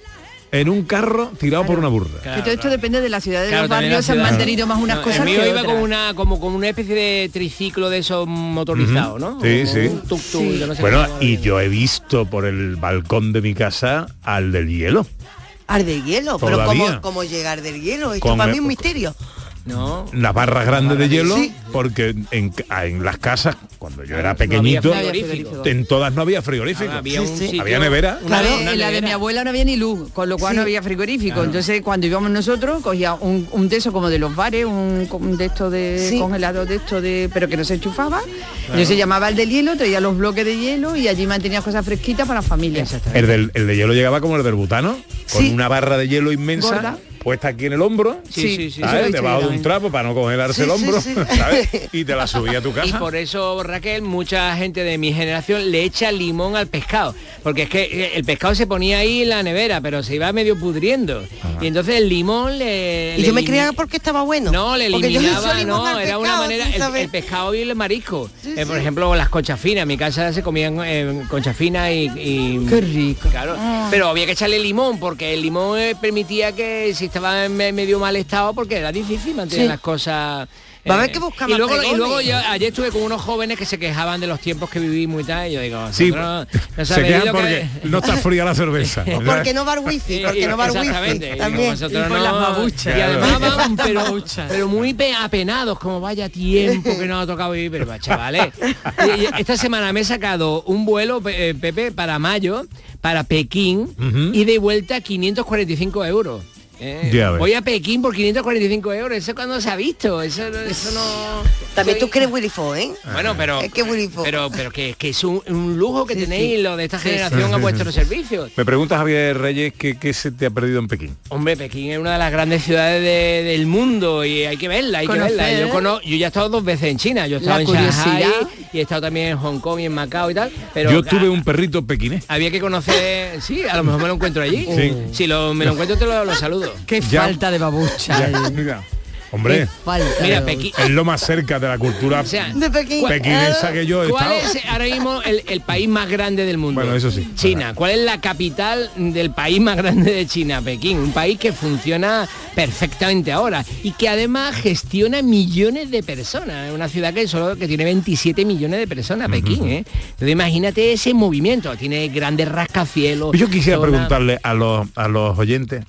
en un carro tirado por una burra. Que todo esto depende de la ciudad, de Claro, los también barrios la se han ciudad. mantenido más unas No, cosas el mío que iba otras. como una como como una especie de triciclo de esos motorizados, ¿no? Sí, Como sí. un tuk-tuk, yo no sé Bueno, cómo se y llama. yo he visto por el balcón de mi casa al del hielo. Al del hielo, pero Todavía. ¿cómo, cómo llegar del hielo? Esto Con para el- mí es un misterio. No. Las barras grandes de hielo, Sí. porque en, en las casas, cuando yo era no pequeñito, había frigorífico. en todas no había frigorífico. Había un sitio- Había nevera. una- Claro, una en la de nevera. mi abuela no había ni luz, con lo cual Sí. no había frigorífico. Claro. Entonces, cuando íbamos nosotros, cogía un, un de esos como de los bares, un, un de estos de Sí. congelado de esto de, pero que no se enchufaba. Entonces se llamaba el del hielo, traía los bloques de hielo y allí mantenía cosas fresquitas para la familia. El, del, el de hielo llegaba como el del butano, con Sí. una barra de hielo inmensa Gorda. puesta aquí en el hombro, Sí, sí, sí, eso lo he ¿sabes? visto Debajo yo de un también. trapo para no congelarse Sí, el sí, hombro, sí. ¿sabes? Y te la subía a tu Y casa. por eso, Raquel, mucha gente de mi generación le echa limón al pescado. Porque es que eh, el pescado se ponía ahí en la nevera, pero se iba medio pudriendo. Y entonces el limón le... Y le yo me elimi- creía porque estaba bueno. No, le Porque yo le echo eliminaba, limón no, al era una pescado manera, sin el, saber. el pescado y el marisco. Sí, Eh, por sí. ejemplo, las conchas finas, en mi casa se comían eh, conchas finas y, y- Qué rico. Claro, pero había que echarle limón, porque el limón eh, permitía que si estaba en me- medio mal estado, porque era difícil mantener Sí. las cosas... Va a eh, haber que buscar y más luego, y pregones. luego yo ayer estuve con unos jóvenes que se quejaban de los tiempos que vivimos y tal, y yo digo, Sí, vosotros no se sabéis quejan lo porque que- no está fría la cerveza. O porque no va el wifi, porque no va el wifi. Exactamente, y También. vosotros Y por no- las babuchas. y además Claro. van, pero, pero muy pe- apenados, como vaya tiempo que nos ha tocado vivir, pero va, chavales. Y- y esta semana me he sacado un vuelo, Pe- eh, Pepe, para mayo, para Pekín, Ujú. y de vuelta quinientos cuarenta y cinco euros. Eh, Ya ves. voy a Pekín por quinientos cuarenta y cinco euros, eso cuando se ha visto, eso, eso no... También tú crees Willy Fox, ¿eh? Bueno, pero Es que Willy Fox. pero pero que, que es un, un lujo que Sí, tenéis sí. lo de esta Sí, generación sí. a vuestros servicios. Me pregunta Javier Reyes que qué se te ha perdido en Pekín. Hombre, Pekín es una de las grandes ciudades de- del mundo y hay que verla, hay Conocer. que verla. Yo, cono- yo ya he estado dos veces en China, yo he estado La en Shanghai curiosidad. y he estado también en Hong Kong y en Macao y tal. Pero Yo ca- tuve un perrito pequinés. había que conocer, sí, a lo mejor me lo encuentro allí. Sí. Si lo, me lo encuentro te lo, lo saludo. Qué Ya. falta de babucha. Ya, mira. Hombre, Qué falta Mira, de Pekín. es lo más cerca de la cultura O sea, De Pekín. pequinesa que yo he ¿Cuál estado. es ahora mismo el, el país más grande del mundo? Bueno, eso sí. China. ¿Cuál es la capital del país más grande de China? Pekín. Un país que funciona perfectamente ahora y que además gestiona millones de personas. Es una ciudad que solo que tiene veintisiete millones de personas, Pekín, ¿eh? Entonces imagínate ese movimiento. Tiene grandes rascacielos. Yo quisiera zona- preguntarle a los, a los oyentes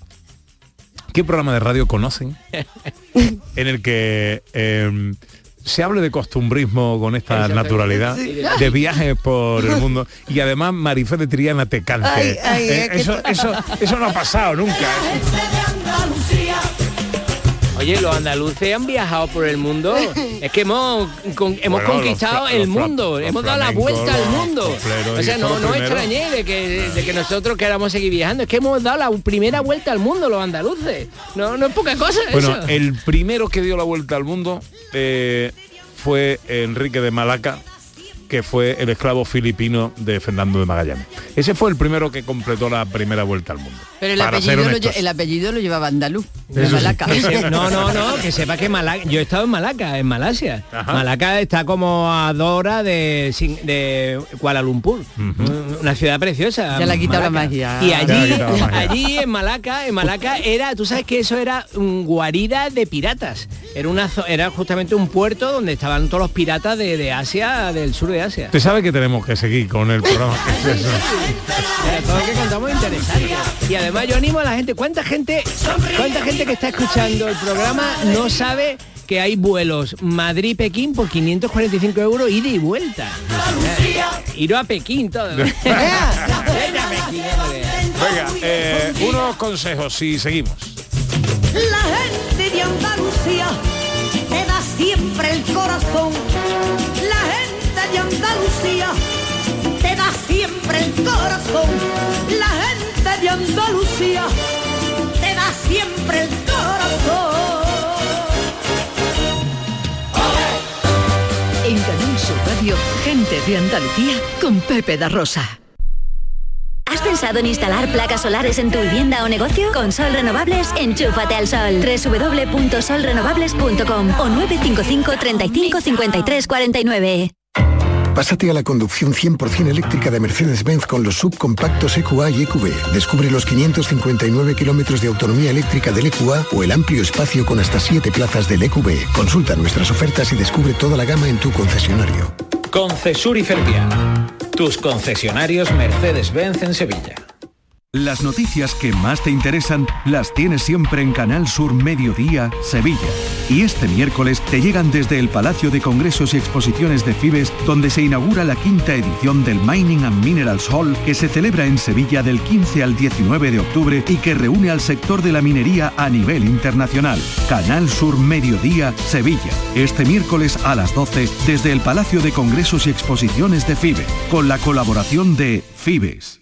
qué programa de radio conocen en el que eh, se hable de costumbrismo con esta Exactamente. naturalidad, Sí. de viajes por el mundo y además Marifé de Triana te cante. Ay, ay, Eh, es que eso, eso, eso no ha pasado nunca. Oye, los andaluces han viajado por el mundo. Es que hemos, con- hemos Bueno, conquistado los fla- el los fla- mundo. los hemos dado la flamencos, vuelta al los mundo. copleros O y sea, todo no, lo no primero. extrañé de que, de que nosotros queramos seguir viajando. Es que hemos dado la primera vuelta al mundo, los andaluces. No, no es poca cosa Bueno, eso. el primero que dio la vuelta al mundo eh, fue Enrique de Malaca, que fue el esclavo filipino de Fernando de Magallanes. Ese fue el primero que completó la primera vuelta al mundo. Pero el para apellido, ser lo, honestos. lle- el apellido lo llevaba andaluz, de Eso sí. Malaca. Que se- no, no, no, que sepa que Malaca, yo he estado en Malaca, en Malasia. Ajá. Malaca está como a dos horas de, Sin- de Kuala Lumpur. Ujú. una ciudad preciosa. Ya le ha quitado la Malaca. magia. Y Ya allí, le ha quitado la magia. allí en Malaca, en Malaca era, tú sabes que eso era un guarida de piratas. Era una zo- era justamente un puerto donde estaban todos los piratas de, de Asia, del sur de Asia. Usted sabe que tenemos que seguir con el programa. Pero todo lo que contamos es interesante. Y además yo animo a la gente. ¿Cuánta gente, cuánta gente que está escuchando el programa no sabe que hay vuelos Madrid-Pekín por quinientos cuarenta y cinco euros ida y vuelta? Ir a Pekín todo. Venga, eh, unos consejos y seguimos. La gente de Andalucía te da siempre el corazón. La gente de Andalucía te da siempre el corazón. La gente de Andalucía te da siempre el corazón. En Canal Sur Radio, gente de Andalucía con Pepe da Rosa. ¿Has pensado en instalar placas solares en tu vivienda o negocio? Con Sol Renovables, enchúfate al sol. doble u doble u doble u punto sol renovables punto com o nueve cinco cinco, treinta y cinco, cincuenta y tres, cuarenta y nueve. Pásate a la conducción cien por ciento eléctrica de Mercedes-Benz con los subcompactos E Q A y E Q B. Descubre los quinientos cincuenta y nueve kilómetros de autonomía eléctrica del E Q A o el amplio espacio con hasta siete plazas del E Q B. Consulta nuestras ofertas y descubre toda la gama en tu concesionario. Concesur y Fervial, tus concesionarios Mercedes-Benz en Sevilla. Las noticias que más te interesan las tienes siempre en Canal Sur Mediodía, Sevilla. Y este miércoles te llegan desde el Palacio de Congresos y Exposiciones de Fibes, donde se inaugura la quinta edición del Mining and Minerals Hall, que se celebra en Sevilla del quince al diecinueve de octubre y que reúne al sector de la minería a nivel internacional. Canal Sur Mediodía, Sevilla. Este miércoles a las doce desde el Palacio de Congresos y Exposiciones de Fibes, con la colaboración de Fibes.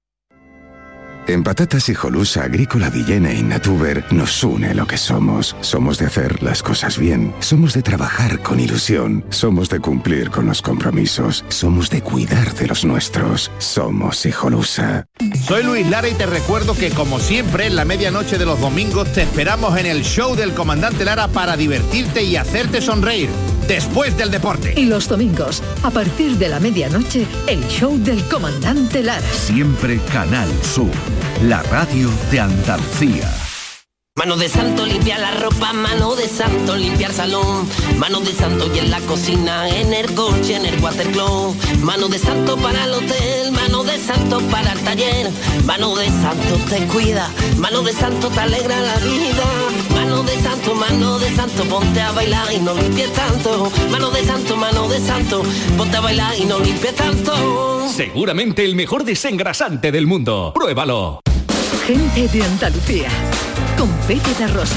En Patatas Hijolusa, Agrícola Villena y Natuber nos une lo que somos. Somos de hacer las cosas bien. Somos de trabajar con ilusión. Somos de cumplir con los compromisos. Somos de cuidar de los nuestros. Somos Hijolusa. Soy Luis Lara y te recuerdo que, como siempre, en la medianoche de los domingos te esperamos en el show del Comandante Lara para divertirte y hacerte sonreír después del deporte. Y los domingos, a partir de la medianoche, el show del Comandante Lara. Siempre Canal Sur, la radio de Andalucía. Mano de santo limpiar la ropa, mano de santo limpiar salón, mano de santo y en la cocina, en el coche, en el watercloak, mano de santo para el hotel, mano de santo para el taller, mano de santo te cuida, mano de santo te alegra la vida, mano de santo, mano de santo, ponte a bailar y no limpies tanto, mano de santo, mano de santo, ponte a bailar y no limpies tanto. Seguramente el mejor desengrasante del mundo. Pruébalo. Gente de Andalucía, con Pepe da Rosa.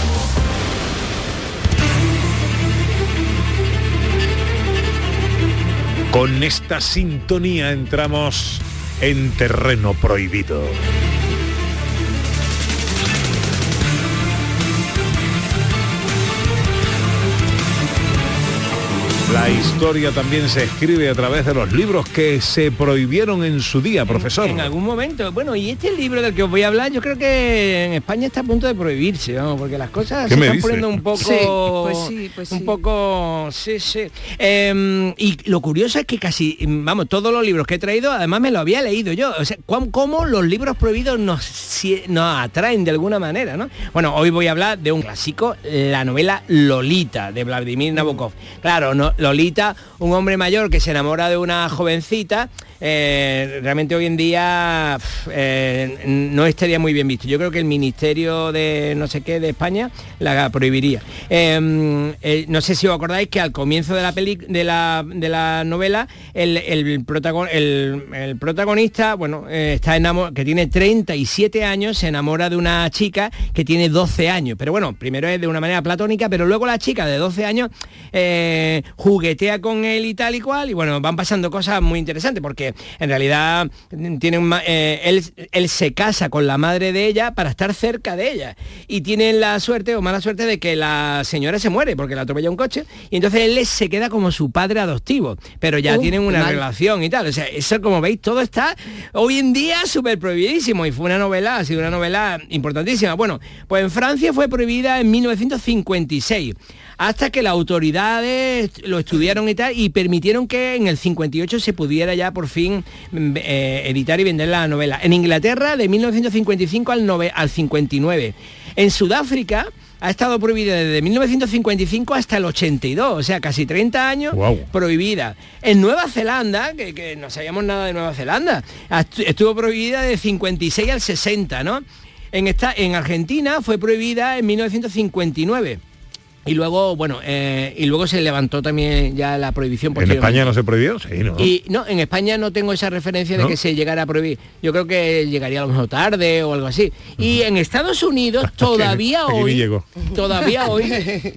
Con esta sintonía entramos en terreno prohibido. La historia también se escribe a través de los libros que se prohibieron en su día, profesor. En algún momento. Bueno, y este libro del que os voy a hablar, yo creo que en España está a punto de prohibirse, vamos, porque las cosas se están dice? poniendo un poco... Sí, pues sí, pues sí. Un poco... Sí, sí. Eh, y lo curioso es que casi, vamos, todos los libros que he traído, además me lo había leído yo. O sea, cómo los libros prohibidos nos, nos atraen de alguna manera, ¿no? Bueno, hoy voy a hablar de un clásico, la novela Lolita, de Vladimir Nabokov. Claro, no, Lolita, un hombre mayor que se enamora de una jovencita, eh, realmente hoy en día eh, no estaría muy bien visto. Yo creo que el Ministerio de no sé qué de España la prohibiría. Eh, eh, no sé si os acordáis que al comienzo de la peli de la, de la novela el, el, protagon, el, el protagonista, bueno, eh, está enamorado, que tiene treinta y siete años, se enamora de una chica que tiene doce años. Pero bueno, primero es de una manera platónica, pero luego la chica de doce años eh, juguetea con él y tal y cual, y bueno, van pasando cosas muy interesantes, porque en realidad tiene un, eh, él, él se casa con la madre de ella para estar cerca de ella, y tienen la suerte o mala suerte de que la señora se muere porque la atropella un coche, y entonces él se queda como su padre adoptivo, pero ya uh, tienen una mal. relación y tal. O sea, eso, como veis, todo está hoy en día súper prohibidísimo, y fue una novela, ha sido una novela importantísima. Bueno, pues en Francia fue prohibida en mil novecientos cincuenta y seis, hasta que las autoridades lo estudiaron y tal, y permitieron que en el cincuenta y ocho se pudiera ya por fin fin eh, editar y vender la novela. En Inglaterra de mil novecientos cincuenta y cinco al, nove, al cincuenta y nueve. En Sudáfrica ha estado prohibida desde mil novecientos cincuenta y cinco hasta el ochenta y dos, o sea, casi treinta años wow. prohibida. En Nueva Zelanda, que, que no sabíamos nada de Nueva Zelanda, estuvo prohibida de cincuenta y seis al sesenta, ¿no? En, esta, en Argentina fue prohibida en mil novecientos cincuenta y nueve. Y luego, bueno, eh, y luego se levantó también ya la prohibición. ¿En España no se prohibió? Sí, ¿no? Y no, en España no tengo esa referencia de ¿no? que se llegara a prohibir. Yo creo que llegaría a lo mejor tarde o algo así. Y en Estados Unidos todavía aquí, aquí hoy, todavía hoy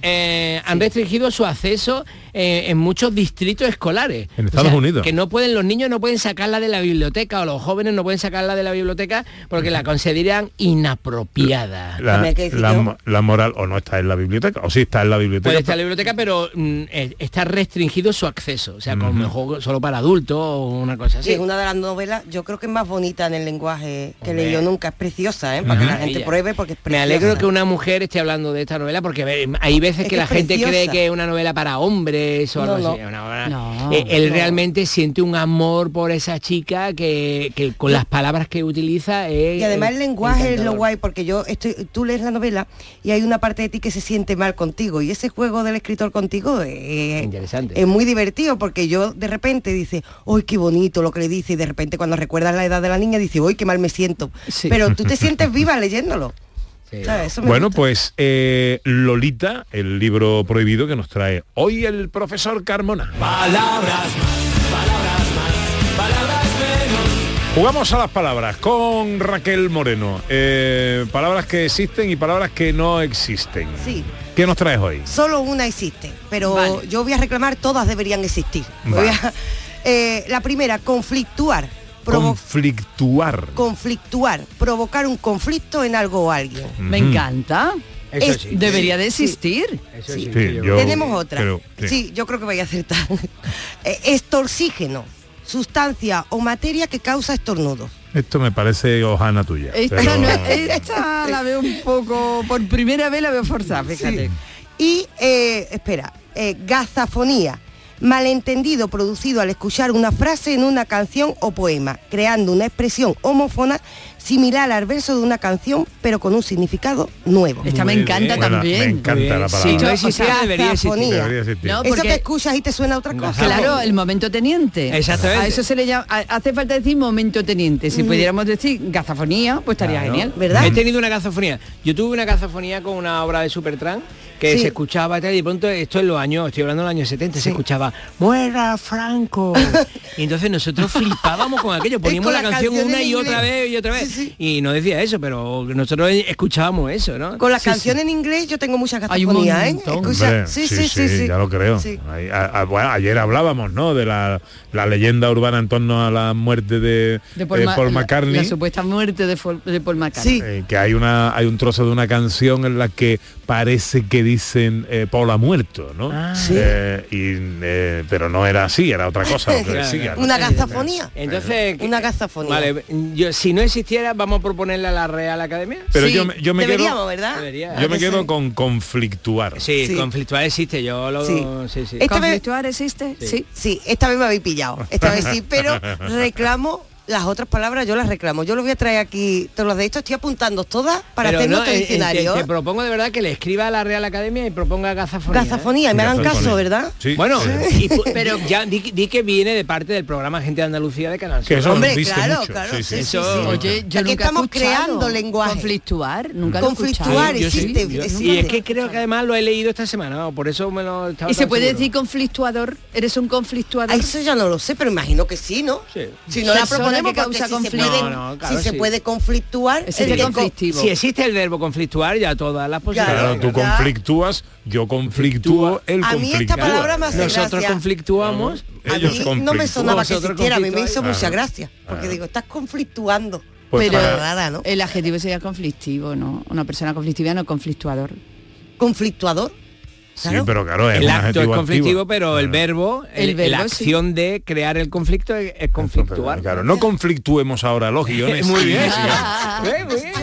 eh, han restringido su acceso eh, en muchos distritos escolares. En Estados o sea, Unidos. Que no pueden, los niños no pueden sacarla de la biblioteca, o los jóvenes no pueden sacarla de la biblioteca porque la consideran inapropiada. La, la, la moral o no está en la biblioteca, o sí está en la biblioteca. Puede estar en la biblioteca, pero mm, está restringido su acceso, o sea, uh-huh. con mejor solo para adultos o una cosa así. Sí, es una de las novelas, yo creo que es más bonita en el lenguaje que he leído nunca, es preciosa, ¿eh? Para uh-huh. que la gente Ella. pruebe porque es preciosa. Me alegro que una mujer esté hablando de esta novela porque hay veces que, que la gente preciosa. cree que es una novela para hombres o algo no, así. No. Una novela, no, eh, él no. realmente siente un amor por esa chica que, que con las palabras que utiliza es, y además el lenguaje encantador. Es lo guay, porque yo estoy, tú lees la novela y hay una parte de ti que se siente mal contigo, y ese juego del escritor contigo es, interesante. Es muy divertido, porque yo de repente dice, ¡ay, qué bonito lo que le dice! Y de repente cuando recuerdas la edad de la niña dice, ¡ay, qué mal me siento! Sí. Pero tú te sientes viva leyéndolo. Sí. ¿Sabes? Eso me bueno, gusta. Pues eh, Lolita, el libro prohibido que nos trae hoy el profesor Carmona. Palabras más, palabras más, palabras menos. Jugamos a las palabras con Raquel Moreno. Eh, palabras que existen y palabras que no existen. Sí. ¿Qué nos traes hoy? Solo una existe, pero vale. yo voy a reclamar, todas deberían existir. Vale. Voy a, eh, la primera, conflictuar. Provo- conflictuar. Conflictuar. Provocar un conflicto en algo o alguien. Mm-hmm. Me encanta. Eso es, sí. Debería de existir. Sí. Eso sí. Sí, yo Tenemos otra. Creo, sí. sí, yo creo que vaya a acertar. eh, estorcígeno. Sustancia o materia que causa estornudos. Esto me parece hojana tuya. Esta, pero... no, esta la veo un poco, por primera vez la veo forzada, fíjate. Sí. Y, eh, espera, eh, gazafonía. Malentendido producido al escuchar una frase en una canción o poema, creando una expresión homófona similar al verso de una canción, pero con un significado nuevo. Esta me encanta Bueno, también. me encanta la palabra. Si no existiera, debería existir. Debería existir. No, Eso porque- que escuchas y te suena otra cosa. Claro, el momento teniente. Exactamente. A eso se le llama, a- hace falta decir momento teniente. Si Mm. pudiéramos decir gazafonía, pues estaría Claro. genial. ¿Verdad? He tenido una gazafonía. Yo tuve una gazafonía con una obra de Supertramp que Sí. se escuchaba y tal, y de pronto, esto en los años, estoy hablando de los años setenta, se escuchaba ¡Muera Franco! Y entonces nosotros flipábamos con aquello, poníamos con la la canción canción una en y otra inglés. vez y otra vez. Sí, sí. Y no decía eso, pero nosotros escuchábamos eso, ¿no? Con la Sí, canción sí. en inglés yo tengo muchas Hay un gazafonías, ¿eh? montón. Escucha, Hombre, sí, sí, sí, sí. ya lo creo. Sí. Ahí, a- a- bueno, ayer hablábamos, ¿no? De la, la leyenda urbana en torno a la muerte de, De Paul, eh, Ma- Paul la- McCartney. La, supuesta muerte de, Fol- de Paul McCartney. Sí. Eh, que hay una hay un trozo de una canción en la que parece que dicen eh, Paul ha muerto, ¿no? Ah. Sí. Eh, y, eh, pero no era así, era otra cosa lo que Claro, decía. claro. ¿no? Una gazafonía. Entonces, Una gazafonía. vale, yo, si no existiera, vamos a proponerle a la Real Academia. Pero Sí, yo, me- yo me deberíamos, quedo ¿verdad? Debería. yo me que quedo sí. con conflictuar. Sí, Sí. conflictual existe, yo lo... Sí. Sí, sí. Esta vez- ¿Conflictuar existe? Sí. Sí. Sí, esta vez me habéis pillado. Esta vez sí, pero reclamo las otras palabras, yo las reclamo. Yo lo voy a traer aquí, todos los de esto estoy apuntando todas para Pero hacer no, nuestro eh, eh, diccionario. Te, te propongo de verdad que le escriba a la Real Academia y proponga gazafonía. ¿eh? Gazafonía, y me hagan Gazafonía. caso, ¿verdad? Sí, Bueno, sí. y pu- pero ya di, di que viene de parte del programa Gente de Andalucía de Canal Sur. Que eso Hombre, nos dice claro, mucho. claro, Sí, sí, sí. sí, Eso- sí. Oye, yo Aquí nunca he estamos escuchado creando lenguaje. Conflictuar, nunca lo he Conflictuar escuchado. Yo sí, existe, yo- existe. y es que creo que además lo he leído esta semana, ¿no? Por eso me lo estaba ¿Y se tan puede seguro. decir conflictuador? ¿Eres un conflictuador? Ah, eso ya no lo sé, pero imagino que sí, ¿no? Sí. Si no la Persona proponemos, que porque causa si se conflicto. puede, No, no, claro, si se sí. puede conflictuar, Ese el es que con- conflictivo. Si existe el verbo conflictuar, ya todas las posibilidades. Claro, tú Ya. conflictúas, yo conflictúo, él A mí esta conflictúa. palabra me hace Nosotros gracia. conflictuamos. A Ellos mí no me conflictúan. sonaba que Vosotros existiera, a mí me hizo conflictuáis. mucha Ah. gracia. Porque Ah. digo, estás conflictuando. Pues Pero para- rara, ¿no? el adjetivo sería conflictivo, ¿no? Una persona conflictiva no conflictuador. Conflictuador. Sí, Claro. pero claro, es El un acto es adjetivo conflictivo, activo. pero el Claro. verbo, el- El verbo, la sí. acción de crear el conflicto es, es conflictuar. Claro, no conflictuemos ahora los guiones. Muy bien. Sí, sí. Eh, muy bien.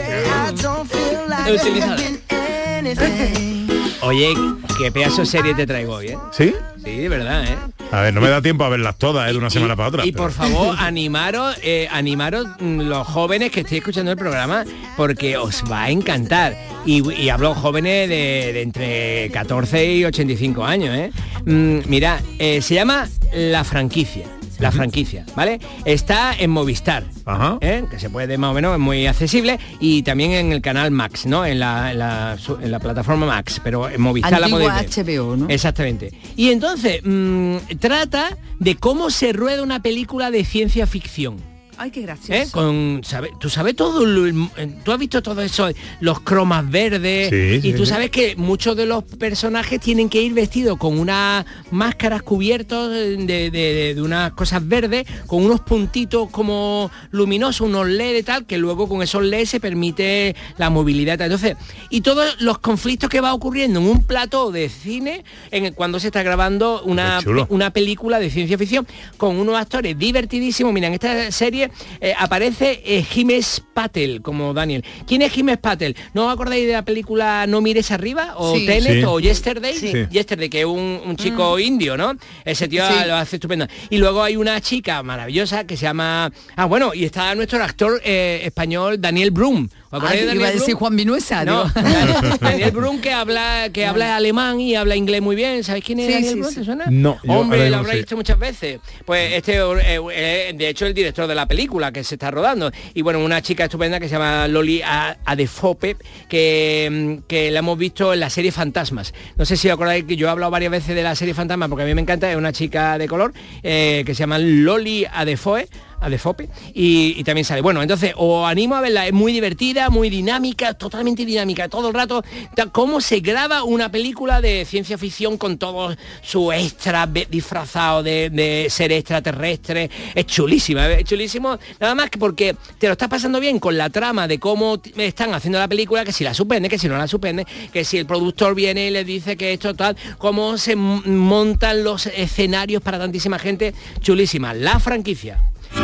He utilizado. Oye, qué pedazo de serie te traigo hoy, ¿eh? ¿Sí? Sí, de verdad, ¿eh? A ver, no me da tiempo a verlas todas, ¿eh? De una semana para otra. Y pero... por favor, animaros, eh, animaros mm, los jóvenes que estéis escuchando el programa, porque os va a encantar. Y, y hablo jóvenes de, de entre catorce y ochenta y cinco años, ¿eh? Mm, mira, eh, se llama La Franquicia. La franquicia, ¿vale? Está en Movistar, Ajá. ¿eh? Que se puede más o menos, es muy accesible, y también en el canal Max, ¿no? En la, en la, en la plataforma Max, pero en Movistar Antigua la podéis ver. H B O, ¿no? Exactamente. Y entonces, mmm, trata de cómo se rueda una película de ciencia ficción. Ay, qué gracioso. ¿Eh? Con, sabe, tú sabes todo, lo, tú has visto todo eso, los cromas verdes, sí, y sí, tú sí. sabes que muchos de los personajes tienen que ir vestidos con unas máscaras cubiertos de, de, de, de unas cosas verdes, con unos puntitos como luminosos, unos L E D y tal, que luego con esos L E D se permite la movilidad. Entonces, y todos los conflictos que va ocurriendo en un plató de cine, en el, cuando se está grabando una, una película de ciencia ficción, con unos actores divertidísimos. Mira, en esta serie Eh, aparece eh, Himesh Patel como Daniel. ¿Quién es Himesh Patel? ¿No os acordáis de la película No mires arriba? O Sí. Tenet Sí. o Yesterday. Sí. Yesterday, que es un, un chico Mm. indio, ¿no? Ese tío Sí. lo hace estupendo. Y luego hay una chica maravillosa que se llama... Ah, bueno, y está nuestro actor eh, español Daniel Brühl. ¿Os acordáis Ah, de iba a Daniel decir Brühl? Juan Vinuesa. No, digo. Daniel Brühl, que habla que habla alemán y habla inglés muy bien. ¿Sabéis quién es Sí, Daniel sí, Brühl? sí. ¿Te suena? No, yo Hombre, ahora lo no habréis sé. visto muchas veces. Pues este, eh, eh, de hecho, el director de la película que se está rodando. Y bueno, una chica estupenda que se llama Loli Adefope, que, que la hemos visto en la serie Fantasmas. No sé si os acordáis que yo he hablado varias veces de la serie Fantasmas, porque a mí me encanta, es una chica de color eh, que se llama Loli Adefoe. Adefope y, y también sale. Bueno, entonces os animo a verla, es muy divertida, muy dinámica, totalmente dinámica, todo el rato, ta- cómo se graba una película de ciencia ficción con todos sus extras be- disfrazados de, de ser extraterrestre. Es chulísima, es chulísimo, nada más que porque te lo estás pasando bien con la trama de cómo t- están haciendo la película, que si la suspende, que si no la suspende, que si el productor viene y le dice que esto tal, cómo se m- montan los escenarios para tantísima gente. Chulísima, La Franquicia.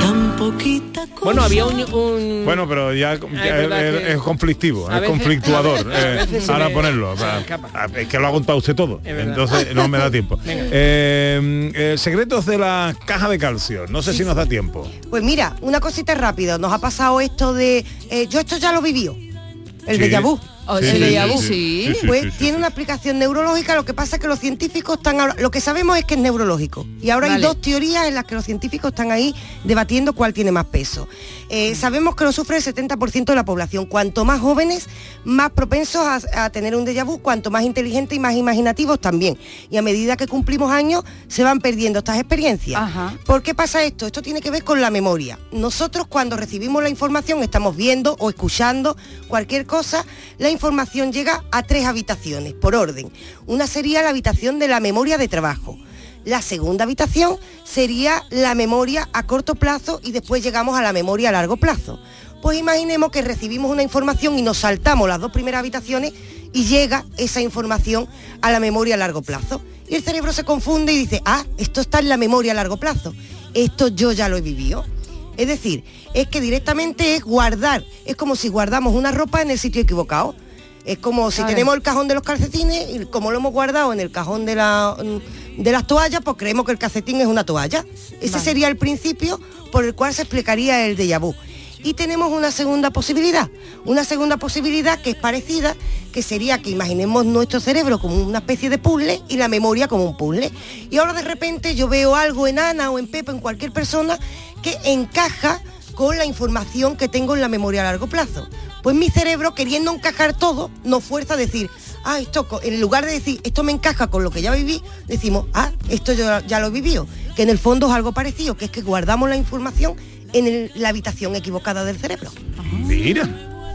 Bueno, había un... un- Bueno, pero ya, ya es verdad es, que- es conflictivo, a es veces- conflictuador. a eh, veces se ahora me- ponerlo. se me va, escapa. ah, es que lo ha contado usted todo. Es verdad. Entonces no me da tiempo. Venga. Eh, eh, secretos de la caja de calcio. No sé si nos da tiempo. Pues mira, una cosita rápida. Nos ha pasado esto de... eh, yo esto ya lo vivió. El Sí. déjà vu. Oh, Sí, el sí, déjà sí, vu, sí, sí. sí, sí, Pues sí, sí. tiene una aplicación neurológica, lo que pasa es que los científicos están ahora, lo que sabemos es que es neurológico. Y ahora Vale. hay dos teorías en las que los científicos están ahí debatiendo cuál tiene más peso. Eh, sabemos que lo sufre el setenta por ciento de la población. Cuanto más jóvenes, más propensos a, a tener un déjà vu, cuanto más inteligentes y más imaginativos también. Y a medida que cumplimos años, se van perdiendo estas experiencias. Ajá. ¿Por qué pasa esto? Esto tiene que ver con la memoria. Nosotros cuando recibimos la información, estamos viendo o escuchando cualquier cosa, la información llega a tres habitaciones, por orden. Una sería la habitación de la memoria de trabajo. La segunda habitación sería la memoria a corto plazo y después llegamos a la memoria a largo plazo. Pues imaginemos que recibimos una información y nos saltamos las dos primeras habitaciones y llega esa información a la memoria a largo plazo. Y el cerebro se confunde y dice, ah, esto está en la memoria a largo plazo. Esto yo ya lo he vivido. Es decir, es que directamente es guardar. Es como si guardamos una ropa en el sitio equivocado. Es como si Claro. tenemos el cajón de los calcetines y como lo hemos guardado en el cajón de, la, de las toallas, pues creemos que el calcetín es una toalla. Ese Vale. sería el principio por el cual se explicaría el déjà vu. Y tenemos una segunda posibilidad, una segunda posibilidad que es parecida, que sería que imaginemos nuestro cerebro como una especie de puzzle y la memoria como un puzzle. Y ahora de repente yo veo algo en Ana o en Pepe, en cualquier persona, que encaja con la información que tengo en la memoria a largo plazo. Pues mi cerebro, queriendo encajar todo, nos fuerza a decir, ah, esto, co- en lugar de decir, esto me encaja con lo que ya viví, decimos, ah, esto yo ya lo he vivido, que en el fondo es algo parecido, que es que guardamos la información en el- la habitación equivocada del cerebro. Mira.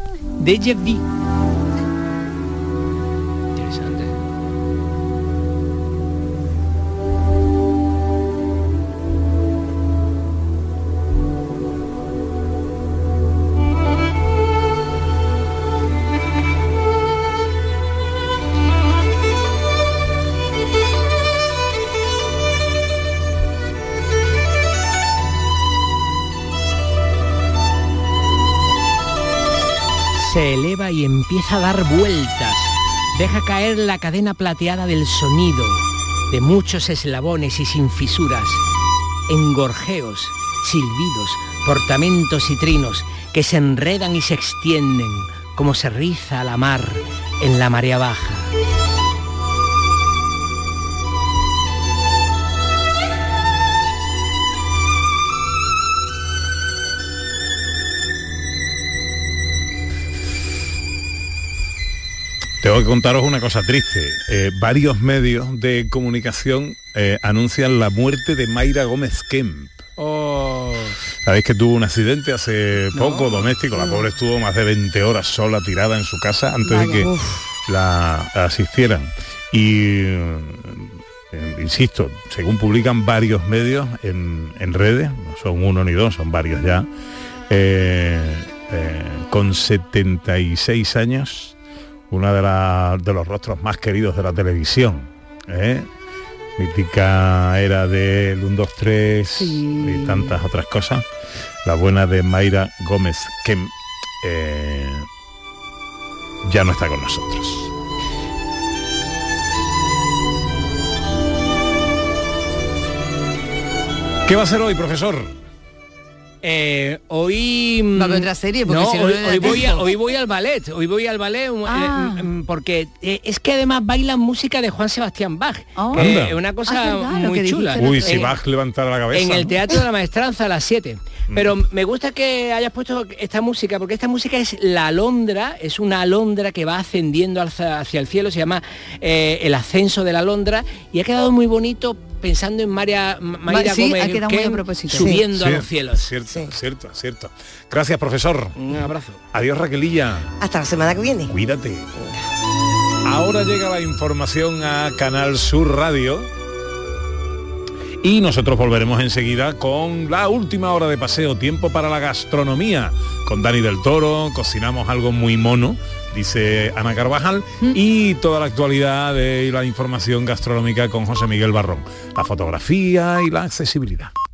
Déjà vu. Interesante. Se eleva y empieza a dar vueltas. Deja caer la cadena plateada del sonido. de muchos eslabones y sin fisuras, engorjeos, silbidos, portamentos y trinos que se enredan y se extienden como se riza la mar en la marea baja. Tengo que contaros una cosa triste. Eh, varios medios de comunicación eh, anuncian la muerte de Mayra Gómez Kemp. Oh. Sabéis que tuvo un accidente hace poco, no, doméstico. La pobre estuvo más de veinte horas sola tirada en su casa antes Vaya, de que uf. la asistieran. Y eh, insisto, según publican varios medios en, en redes, no son uno ni dos, son varios ya, eh, eh, con setenta y seis años, una de, la, de los rostros más queridos de la televisión, ¿eh? Mítica era del uno, dos, tres sí. y tantas otras cosas. La buena de Mayra Gómez Kemp eh, ya no está con nosotros. ¿Qué va a hacer hoy, profesor? Eh, hoy va a haber otra serie porque no, si no hoy, no hoy voy a, hoy voy al ballet hoy voy al ballet ah. eh, porque eh, es que además bailan música de Juan Sebastián Bach, oh. que es una cosa ah, muy chula. Uy, si Bach levantara la cabeza, en el ¿no? Teatro de la Maestranza a las siete. Pero me gusta que hayas puesto esta música, porque esta música es la alondra, es una alondra que va ascendiendo hacia, hacia el cielo, se llama eh, El ascenso de la alondra, y ha quedado muy bonito pensando en María, Mayra sí, Gómez ha quedado Kemp muy a propósito. subiendo sí. a los cielos. Cierto, sí. cierto, cierto. Gracias, profesor. Un abrazo. Adiós, Raquelilla. Hasta la semana que viene. Cuídate. Ahora llega la información a Canal Sur Radio. Y nosotros volveremos enseguida con la última hora de paseo, tiempo para la gastronomía. Con Dani del Toro, cocinamos algo muy mono, dice Ana Carvajal, mm. y toda la actualidad de la información gastronómica con José Miguel Barrón. La fotografía y la accesibilidad.